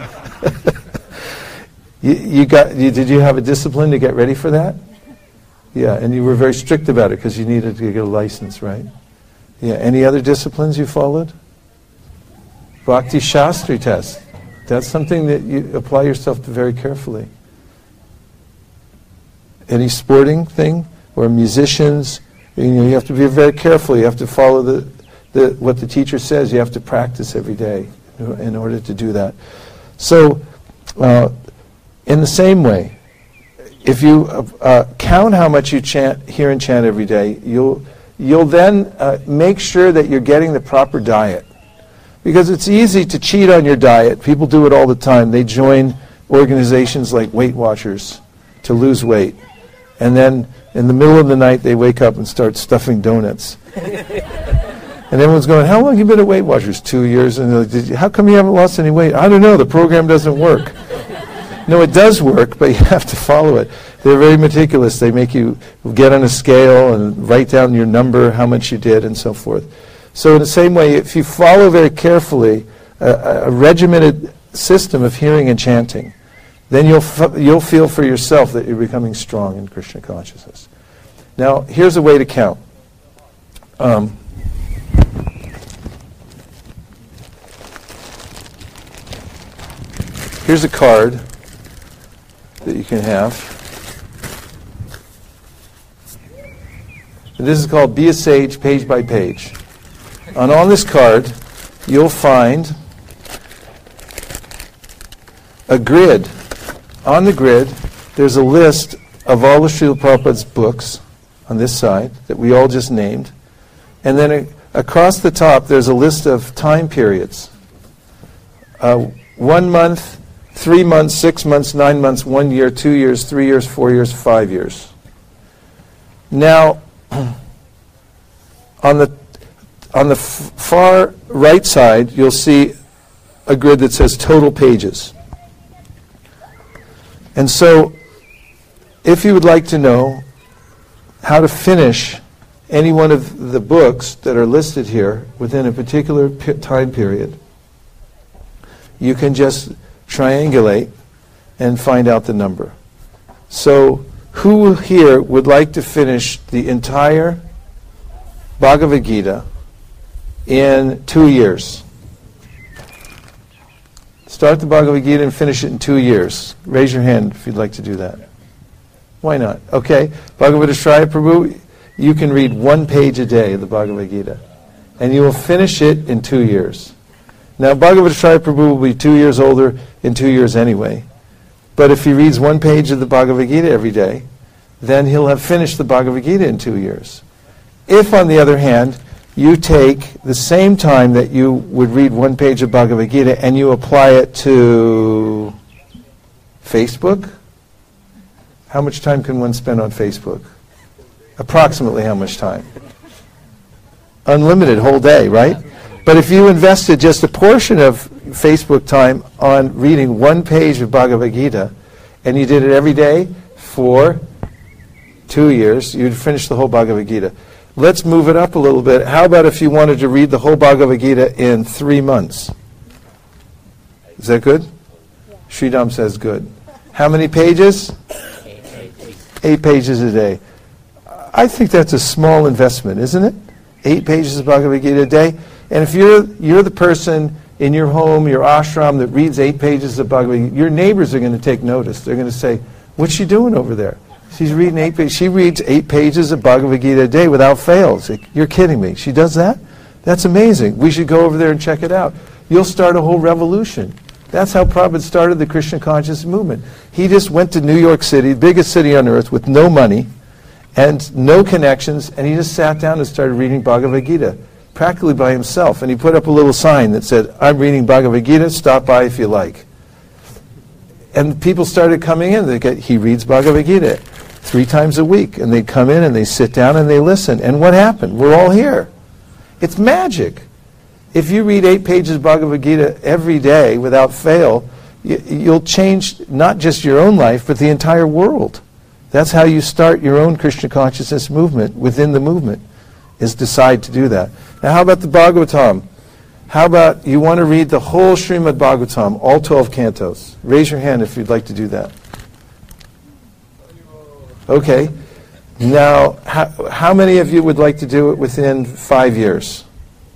Did you have a discipline to get ready for that? Yeah, and you were very strict about it because you needed to get a license, right? Yeah, any other disciplines you followed? Bhakti Shastri test. That's something that you apply yourself to very carefully. Any sporting thing? Or musicians? You have to be very careful. You have to follow what the teacher says. You have to practice every day in order to do that. So, in the same way, if you count how much you hear and chant every day, you'll then make sure that you're getting the proper diet. Because it's easy to cheat on your diet. People do it all the time. They join organizations like Weight Watchers to lose weight. And then in the middle of the night, they wake up and start stuffing donuts. And everyone's going, "How long have you been at Weight Watchers?" 2 years. And they're like, "How come you haven't lost any weight?" "I don't know. The program doesn't work." No, it does work, but you have to follow it. They're very meticulous. They make you get on a scale and write down your number, how much you did, and so forth. So in the same way, if you follow very carefully a regimented system of hearing and chanting, then you'll feel for yourself that you're becoming strong in Krishna consciousness. Now, here's a way to count. Here's a card that you can have. And this is called Be a Sage, page by page. And on this card, you'll find a grid. On the grid, there's a list of all of Srila Prabhupada's books on this side that we all just named. And then across the top, there's a list of time periods. 1 month, 3 months, 6 months, 9 months, 1 year, 2 years, 3 years, 4 years, 5 years. Now, on the far right side, you'll see a grid that says total pages. And so, if you would like to know how to finish any one of the books that are listed here within a particular time period, you can just triangulate and find out the number. So, who here would like to finish the entire Bhagavad Gita in 2 years? Start the Bhagavad Gita and finish it in 2 years. Raise your hand if you'd like to do that. Why not? Okay. Bhagavata Shraya Prabhu, you can read 1 page a day of the Bhagavad Gita. And you will finish it in 2 years. Now, Bhagavata Shraya Prabhu will be 2 years older in 2 years anyway. But if he reads 1 page of the Bhagavad Gita every day, then he'll have finished the Bhagavad Gita in 2 years. If, on the other hand, you take the same time that you would read 1 page of Bhagavad Gita and you apply it to Facebook, how much time can one spend on Facebook? Approximately how much time? Unlimited, whole day, right? But if you invested just a portion of Facebook time on reading 1 page of Bhagavad Gita, and you did it every day for 2 years, you'd finish the whole Bhagavad Gita. Let's move it up a little bit. How about if you wanted to read the whole Bhagavad Gita in 3 months? Is that good? Yeah. Sridham says good. How many pages? 8 pages a day. I think that's a small investment, isn't it? 8 pages of Bhagavad Gita a day. And if you're the person in your home, your ashram, that reads 8 pages of Bhagavad Gita, your neighbors are going to take notice. They're going to say, what's she doing over there? She's reading 8 pages. She reads 8 pages of Bhagavad Gita a day without fail. It's like, you're kidding me. She does that? That's amazing. We should go over there and check it out. You'll start a whole revolution. That's how Prabhupada started the Krishna consciousness movement. He just went to New York City, the biggest city on earth, with no money and no connections, and he just sat down and started reading Bhagavad Gita, practically by himself. And he put up a little sign that said, I'm reading Bhagavad Gita, stop by if you like. And people started coming in. He reads Bhagavad Gita 3 times a week. And they come in and they sit down and they listen. And what happened? We're all here. It's magic. If you read 8 pages of Bhagavad Gita every day without fail, you'll change not just your own life, but the entire world. That's how you start your own Krishna consciousness movement within the movement, is decide to do that. Now, how about the Bhagavatam? How about you want to read the whole Srimad Bhagavatam, all 12 cantos? Raise your hand if you'd like to do that. Okay. Now, how many of you would like to do it within 5 years?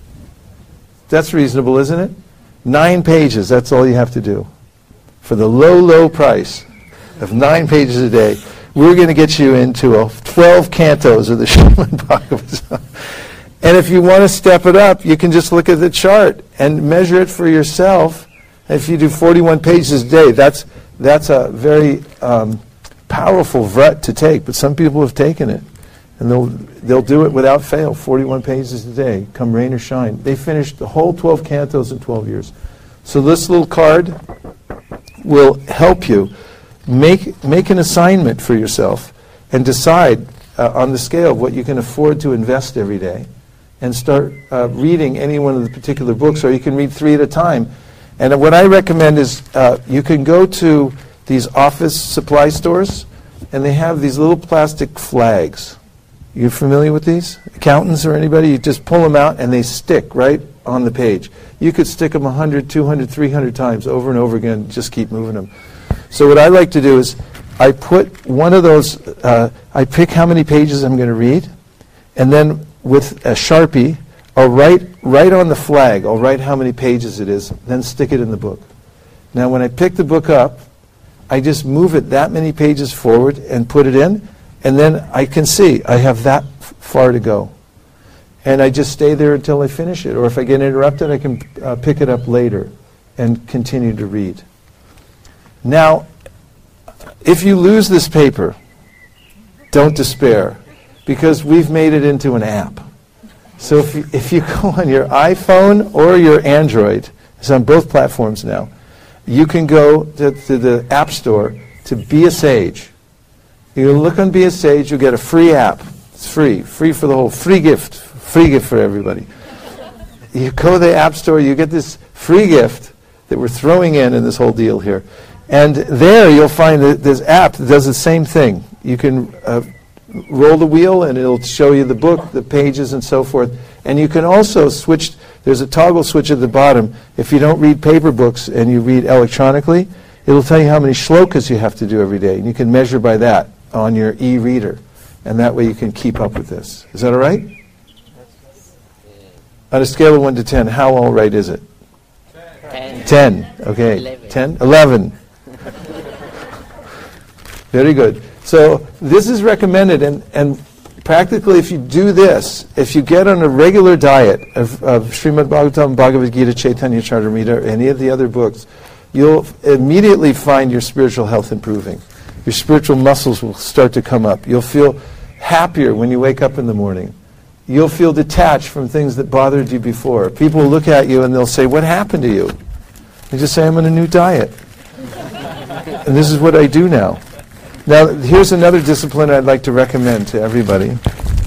That's reasonable, isn't it? 9 pages, that's all you have to do. For the low, low price of 9 pages a day, we're going to get you into 12 cantos of the Srimad Bhagavatam. And if you want to step it up, you can just look at the chart and measure it for yourself. If you do 41 pages a day, that's a very powerful vrat to take. But some people have taken it, and they'll do it without fail, 41 pages a day, come rain or shine. They finished the whole 12 cantos in 12 years. So this little card will help you make an assignment for yourself and decide on the scale of what you can afford to invest every day, and start reading any one of the particular books, or you can read 3 at a time. And what I recommend is you can go to these office supply stores, and they have these little plastic flags. You familiar with these? Accountants or anybody? You just pull them out, and they stick right on the page. You could stick them 100, 200, 300 times over and over again, just keep moving them. So what I like to do is I put one of those, I pick how many pages I'm going to read, and then with a Sharpie, I'll write on the flag, I'll write how many pages it is, then stick it in the book. Now when I pick the book up, I just move it that many pages forward and put it in, and then I can see I have that far to go. And I just stay there until I finish it. Or if I get interrupted, I can pick it up later and continue to read. Now, if you lose this paper, don't despair, because we've made it into an app. So if you go on your iPhone or your Android, it's on both platforms now, you can go to the App Store to Be a Sage. You look on Be a Sage, you'll get a free app. It's free for the whole, free gift for everybody. You go to the App Store, you get this free gift that we're throwing in this whole deal here. And there you'll find this app that does the same thing. You can roll the wheel and it'll show you the book, the pages, and so forth. And you can also switch. There's a toggle switch at the bottom. If you don't read paper books and you read electronically, it'll tell you how many shlokas you have to do every day. And you can measure by that on your e-reader. And that way you can keep up with this. Is that all right? On a scale of 1 to 10, how all right is it? 10. Okay. 11. 10? 11. Very good. So this is recommended, and practically if you do this, if you get on a regular diet of Srimad Bhagavatam, Bhagavad Gita, Chaitanya Charitamrita, or any of the other books, you'll immediately find your spiritual health improving. Your spiritual muscles will start to come up. You'll feel happier when you wake up in the morning. You'll feel detached from things that bothered you before. People will look at you and they'll say, "What happened to you?" You just say, "I'm on a new diet." And this is what I do now. Now, here's another discipline I'd like to recommend to everybody.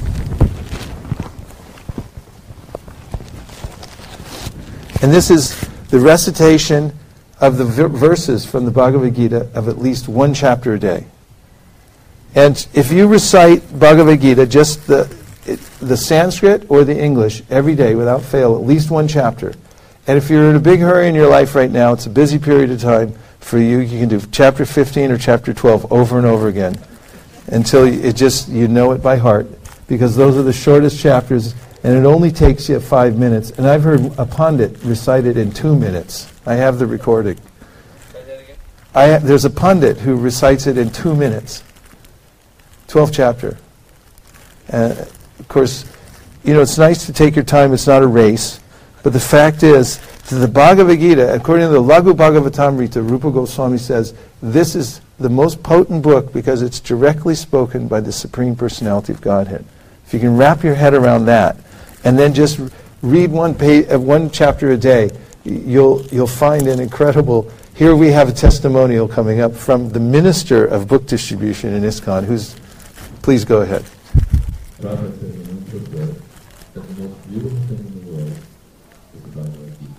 And this is the recitation of the verses from the Bhagavad Gita of at least one chapter a day. And if you recite Bhagavad Gita, just the Sanskrit or the English, every day without fail, at least one chapter. And if you're in a big hurry in your life right now, it's a busy period of time for you, you can do chapter 15 or chapter 12 over and over again until you know it by heart, because those are the shortest chapters, and it only takes you 5 minutes. And I've heard a pundit recite it in 2 minutes. I have the recording. Say that again? There's a pundit who recites it in 2 minutes. 12th chapter. Of course, it's nice to take your time. It's not a race. But the fact is, that the Bhagavad Gita, according to the Laghu Bhagavatamrita, Rupa Goswami says, this is the most potent book because it's directly spoken by the Supreme Personality of Godhead. If you can wrap your head around that, and then just read one chapter a day, you'll find an incredible. Here we have a testimonial coming up from the minister of book distribution in ISKCON. Please go ahead. Prabhupada said in one book that the most beautiful thing in the world is the Bhagavad Gita.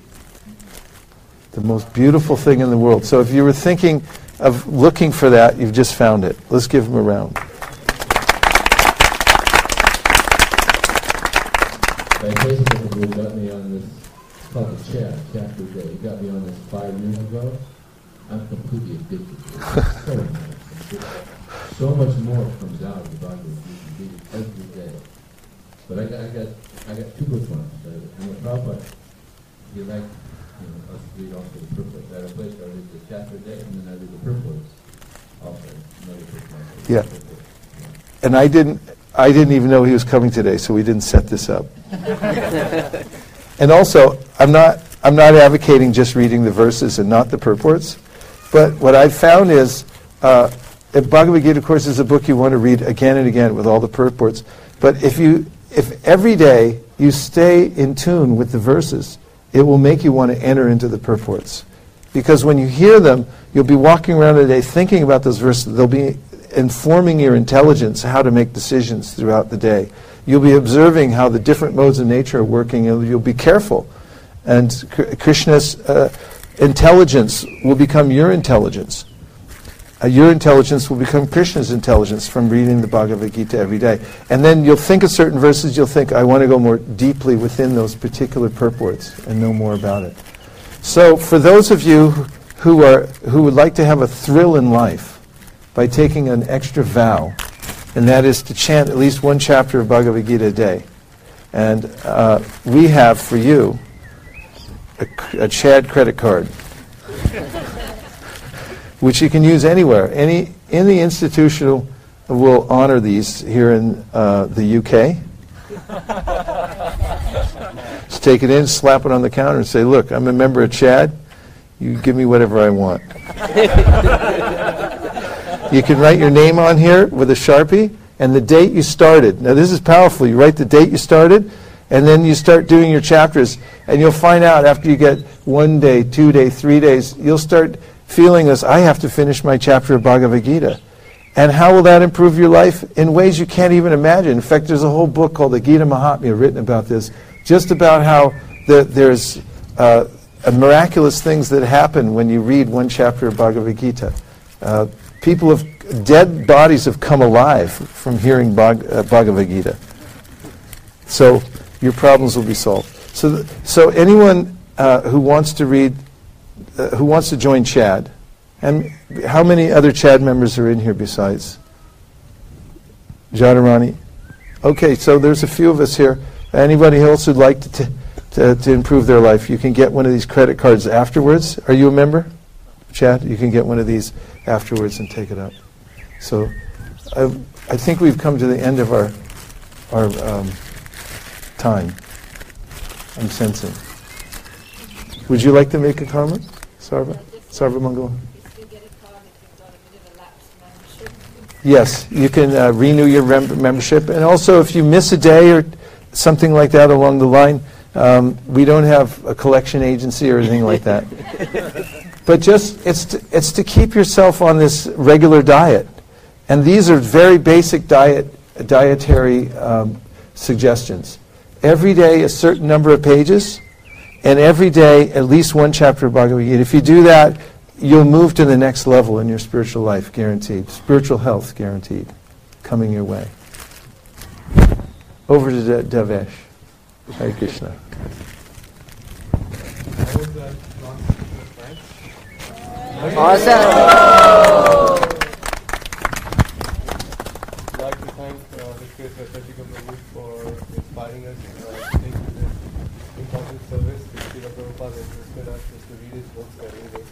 The most beautiful thing in the world. So if you were thinking of looking for that, you've just found it. Let's give him a round. My Facebook group got me on this, it's called the Chapter Day. He got me on this 5 years ago. I'm completely addicted to it. It's so nice. So much more comes out of the Bhagavad Gita every day. But I got 2 good ones. And the Prabhupada, he liked us to read also the purports. At a place I read the chapter a day, and then I read the purports also. Another purport. Yeah. And I didn't even know he was coming today, so we didn't set this up. And also, I'm not advocating just reading the verses and not the purports. But what I've found is, Bhagavad Gita, of course, is a book you want to read again and again with all the purports. But if every day you stay in tune with the verses, it will make you want to enter into the purports. Because when you hear them, you'll be walking around the day thinking about those verses. They'll be informing your intelligence how to make decisions throughout the day. You'll be observing how the different modes of nature are working, and you'll be careful. And Krishna's intelligence will become your intelligence. Your intelligence will become Krishna's intelligence from reading the Bhagavad Gita every day. And then you'll think of certain verses, you'll think, I want to go more deeply within those particular purports and know more about it. So for those of you who would like to have a thrill in life by taking an extra vow, and that is to chant at least one chapter of Bhagavad Gita a day. And we have for you a Chad credit card, which you can use anywhere. Any institutional will honor these here in the UK. Just take it in, slap it on the counter, and say, look, I'm a member of Chad. You give me whatever I want. You can write your name on here with a Sharpie and the date you started. Now this is powerful. You write the date you started, and then you start doing your chapters, and you'll find out after you get 1 day, 2 days, 3 days, you'll start feeling as I have to finish my chapter of Bhagavad Gita. And how will that improve your life? In ways you can't even imagine. In fact, there's a whole book called the Gita Mahatmya written about this, just about how there's miraculous things that happen when you read one chapter of Bhagavad Gita. Dead bodies have come alive from hearing Bhagavad Gita. So your problems will be solved. So anyone who wants to join Chad, and how many other Chad members are in here besides Jadharani? Okay, so there's a few of us here. Anybody else who'd like to to improve their life, you can get one of these credit cards afterwards. Are you a member, Chad? You can get one of these afterwards and take it up. So I think we've come to the end of our time. I'm sensing. Would you like to make a comment, Sarva? Sarva Mangalam? Yes, you can renew your membership. And also, if you miss a day or something like that along the line, we don't have a collection agency or anything like that. But just, it's to keep yourself on this regular diet. And these are very basic dietary suggestions. Every day, a certain number of pages, and every day, at least one chapter of Bhagavad Gita. If you do that, you'll move to the next level in your spiritual life, guaranteed. Spiritual health, guaranteed. Coming your way. Over to Devesh. Hare Krishna. Awesome! I'd like to thank His Vaisheshika Prabhu for inspiring us to take to this important service which Srila Prabhupada has insisted us is to read his books every day.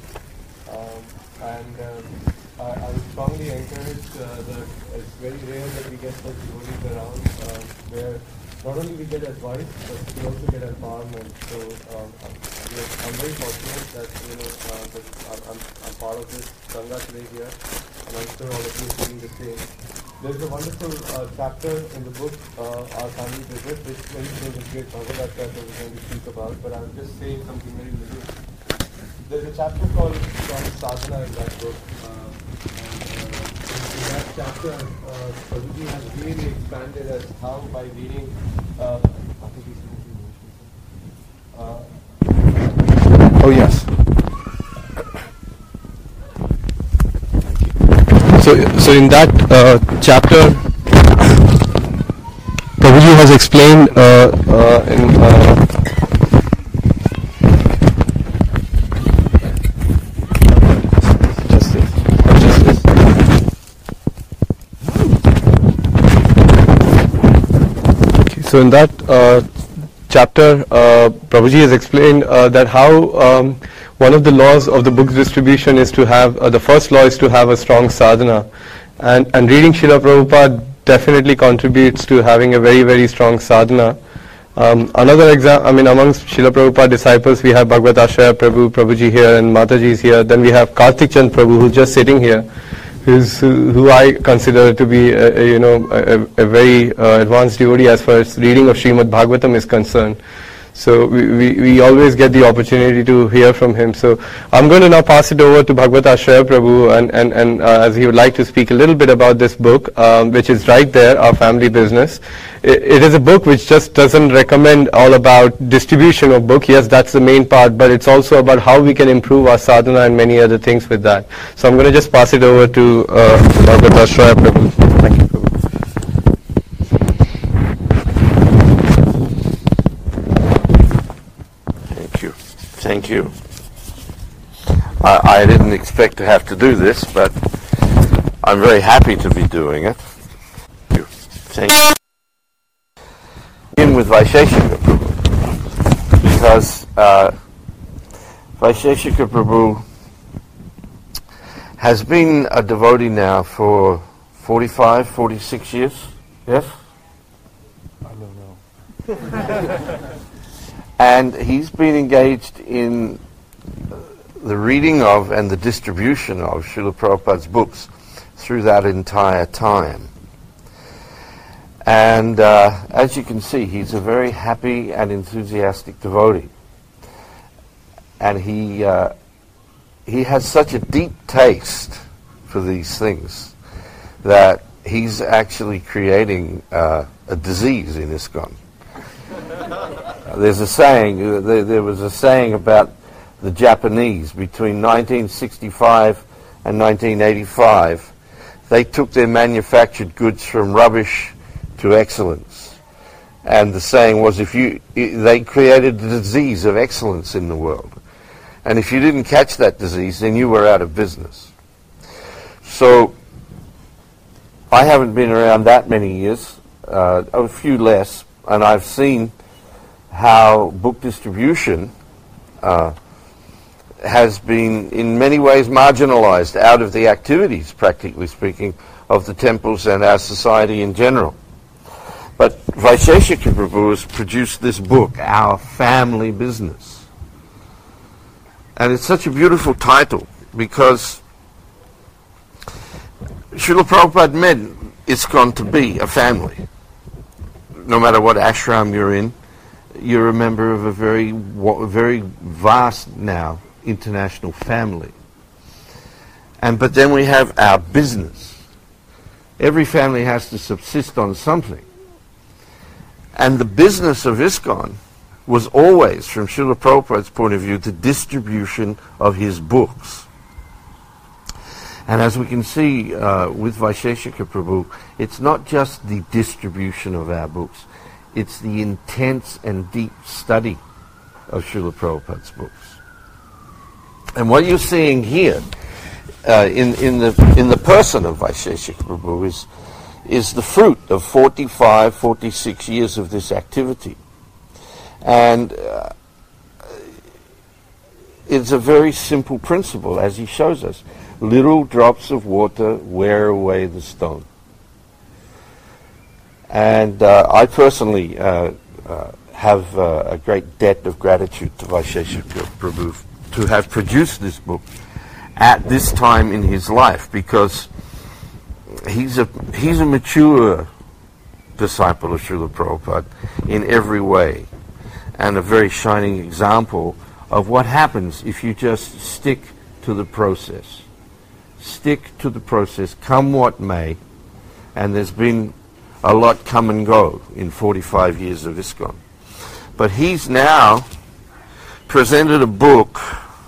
I would strongly encourage that it's very rare that we get such devotees around where not only we get advice but we also get empowerment. So I'm very fortunate that I'm part of this Sangha today here, and I'm sure all of you are doing the same. There's a wonderful chapter in the book, Our Family Business, which very soon the great Bhagavad Gita is going to speak about, but I'll just say something very little. There's a chapter called Sadhana in that book. In that chapter, Prabhuji has really expanded as how by reading Oh, yes. So in that chapter, Prabhuji has explained So in that chapter, Prabhuji has explained that how one of the laws of the book distribution is to have, the first law is to have a strong sadhana. And reading Srila Prabhupada definitely contributes to having a very, very strong sadhana. Another example, amongst Srila Prabhupada disciples, we have Bhagavad Ashraya Prabhu, Prabhuji here, and Mataji is here. Then we have Karthik Chand Prabhu, who's just sitting here, who I consider to be a very advanced devotee as far as reading of Srimad Bhagavatam is concerned. So we always get the opportunity to hear from him. So I'm going to now pass it over to Bhagavad Ashraya Prabhu, and as he would like to speak a little bit about this book, which is right there, Our Family Business. It is a book which just doesn't recommend all about distribution of book. Yes, that's the main part, but it's also about how we can improve our sadhana and many other things with that. So I'm going to just pass it over to Bhagavad Ashraya Prabhu. Thank you, Prabhu. Thank you. I didn't expect to have to do this, but I'm very happy to be doing it. Thank you. Begin with Vaisheshika Prabhu, because Vaisheshika Prabhu has been a devotee now for 45, 46 years. Yes? I don't know. And he's been engaged in the reading of and the distribution of Srila Prabhupada's books through that entire time. And as you can see, he's a very happy and enthusiastic devotee. And he has such a deep taste for these things that he's actually creating a disease in ISKCON. There's a saying, there was a saying about the Japanese between 1965 and 1985. They took their manufactured goods from rubbish to excellence. And the saying was, they created the disease of excellence in the world. And if you didn't catch that disease, then you were out of business. So I haven't been around that many years, a few less, and I've seen how book distribution has been in many ways marginalized out of the activities, practically speaking, of the temples and our society in general. But Vaisheshika Prabhu has produced this book, Our Family Business. And it's such a beautiful title because Srila Prabhupada meant ISKCON to be a family. No matter what ashram you're in, you're a member of a very vast now international family. But then we have our business. Every family has to subsist on something. And the business of ISKCON was always, from Srila Prabhupada's point of view, the distribution of his books. And as we can see with Vaisheshika Prabhu, it's not just the distribution of our books, it's the intense and deep study of Srila Prabhupada's books. And what you're seeing here in the person of Vaisheshika Prabhu is the fruit of 45, 46 years of this activity. And it's a very simple principle, as he shows us. Little drops of water wear away the stone. And I personally have a great debt of gratitude to Vaisheshika Prabhu to have produced this book at this time in his life, because he's a mature disciple of Srila Prabhupada in every way, and a very shining example of what happens if you just stick to the process. Stick to the process, come what may, and there's been a lot come and go in 45 years of ISKCON. But he's now presented a book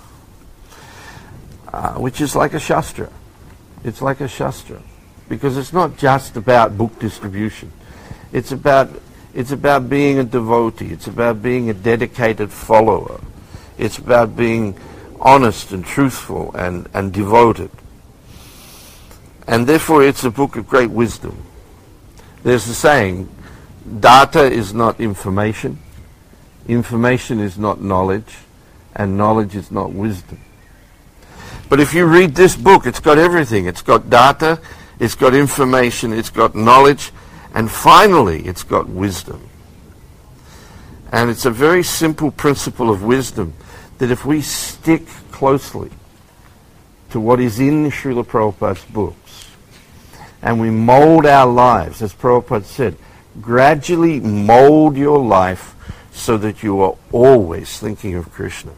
which is like a Shastra. It's like a Shastra, because it's not just about book distribution. It's about being a devotee. It's about being a dedicated follower. It's about being honest and truthful and devoted. And therefore it's a book of great wisdom. There's a saying, data is not information, information is not knowledge, and knowledge is not wisdom. But if you read this book, it's got everything. It's got data, it's got information, it's got knowledge, and finally it's got wisdom. And it's a very simple principle of wisdom, that if we stick closely to what is in Srila Prabhupada's books, and we mold our lives, as Prabhupada said, gradually mold your life so that you are always thinking of Krishna.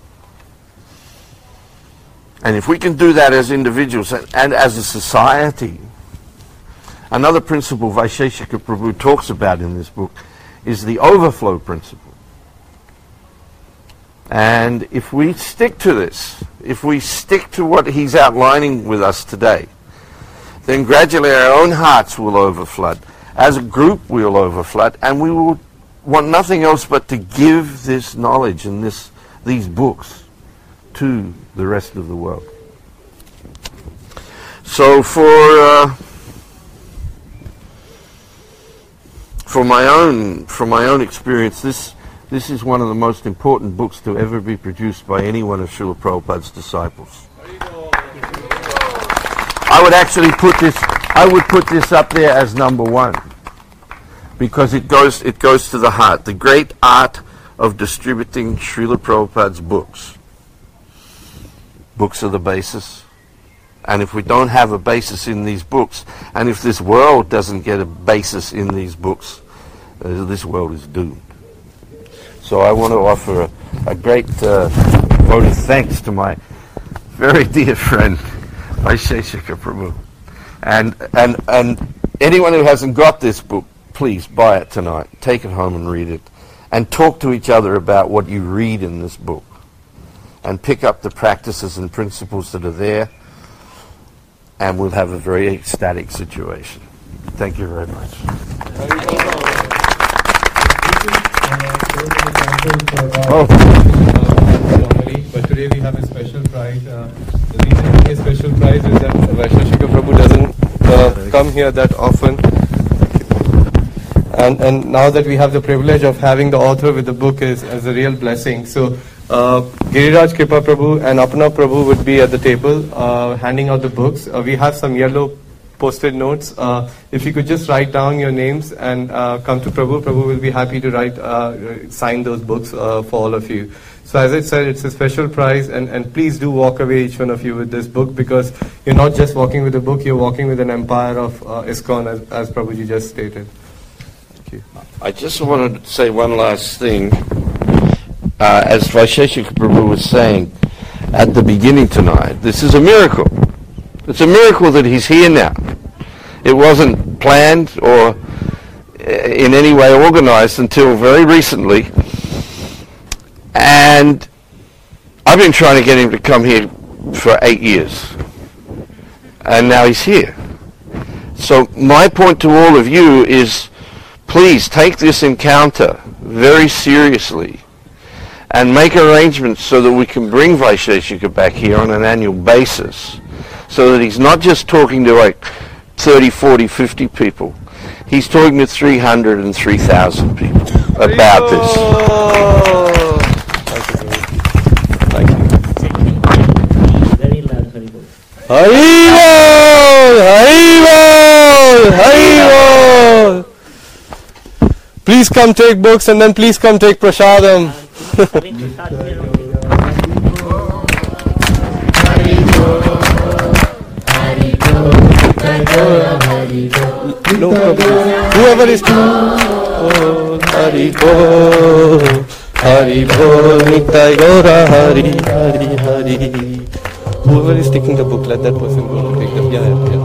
And if we can do that as individuals and as a society, another principle Vaisheshika Prabhu talks about in this book is the overflow principle. And if we stick to this, if we stick to what he's outlining with us today, then gradually our own hearts will overflood. As a group we'll overflood, and we will want nothing else but to give this knowledge and these books to the rest of the world. So for my own experience, this is one of the most important books to ever be produced by any one of Srila Prabhupada's disciples. I would put this up there as number one, because it goes to the heart, the great art of distributing Srila Prabhupada's books. Books are the basis. And if we don't have a basis in these books, and if this world doesn't get a basis in these books, this world is doomed. So I want to offer a great vote of thanks to my very dear friend, Vaisheshika Prabhu. And anyone who hasn't got this book, please buy it tonight. Take it home and read it. And talk to each other about what you read in this book. And pick up the practices and principles that are there. And we'll have a very ecstatic situation. Thank you very much. But today we have a special prize. The reason a special prize is that Vaisheshika Prabhu doesn't come here that often. and now that we have the privilege of having the author with the book is a real blessing. So Giriraj Kripa Prabhu and Apna Prabhu would be at the table handing out the books. We have some yellow posted notes. If you could just write down your names and come to Prabhu. Prabhu will be happy to sign those books for all of you. So as I said, it's a special prize, and please do walk away, each one of you, with this book, because you're not just walking with a book, you're walking with an empire of ISKCON, as Prabhuji just stated. Thank you. I just wanted to say one last thing. As Vaisheshika Prabhu was saying at the beginning tonight, this is a miracle. It's a miracle that he's here now. It wasn't planned or in any way organized until very recently. And I've been trying to get him to come here for 8 years. And now he's here. So my point to all of you is, please take this encounter very seriously and make arrangements so that we can bring Vaisheshika back here on an annual basis, so that he's not just talking to like 30, 40, 50 people. He's talking to 300 and 3,000 people about this. Thank you. Very loud, Haribol. Haribol! Haribol! Haribol! Please come take books, and then please come take prasadam. No problem. Whoever is Haribol, Haribol, Nitai Gora, Hari, Hari, Hari. Whoever is taking the book, let that person go and take them. Yeah.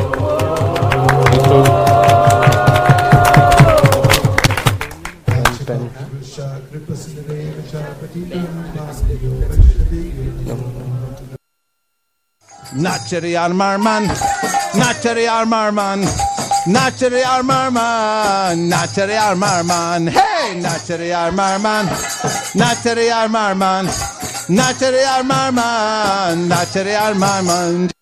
Nachari Armarman, Nachari Armarman, Nachari Armarman, Nachari Armarman, hey, Nachari Armarman, Nachari Armarman, Nachari Armarman, Nachari Armarman.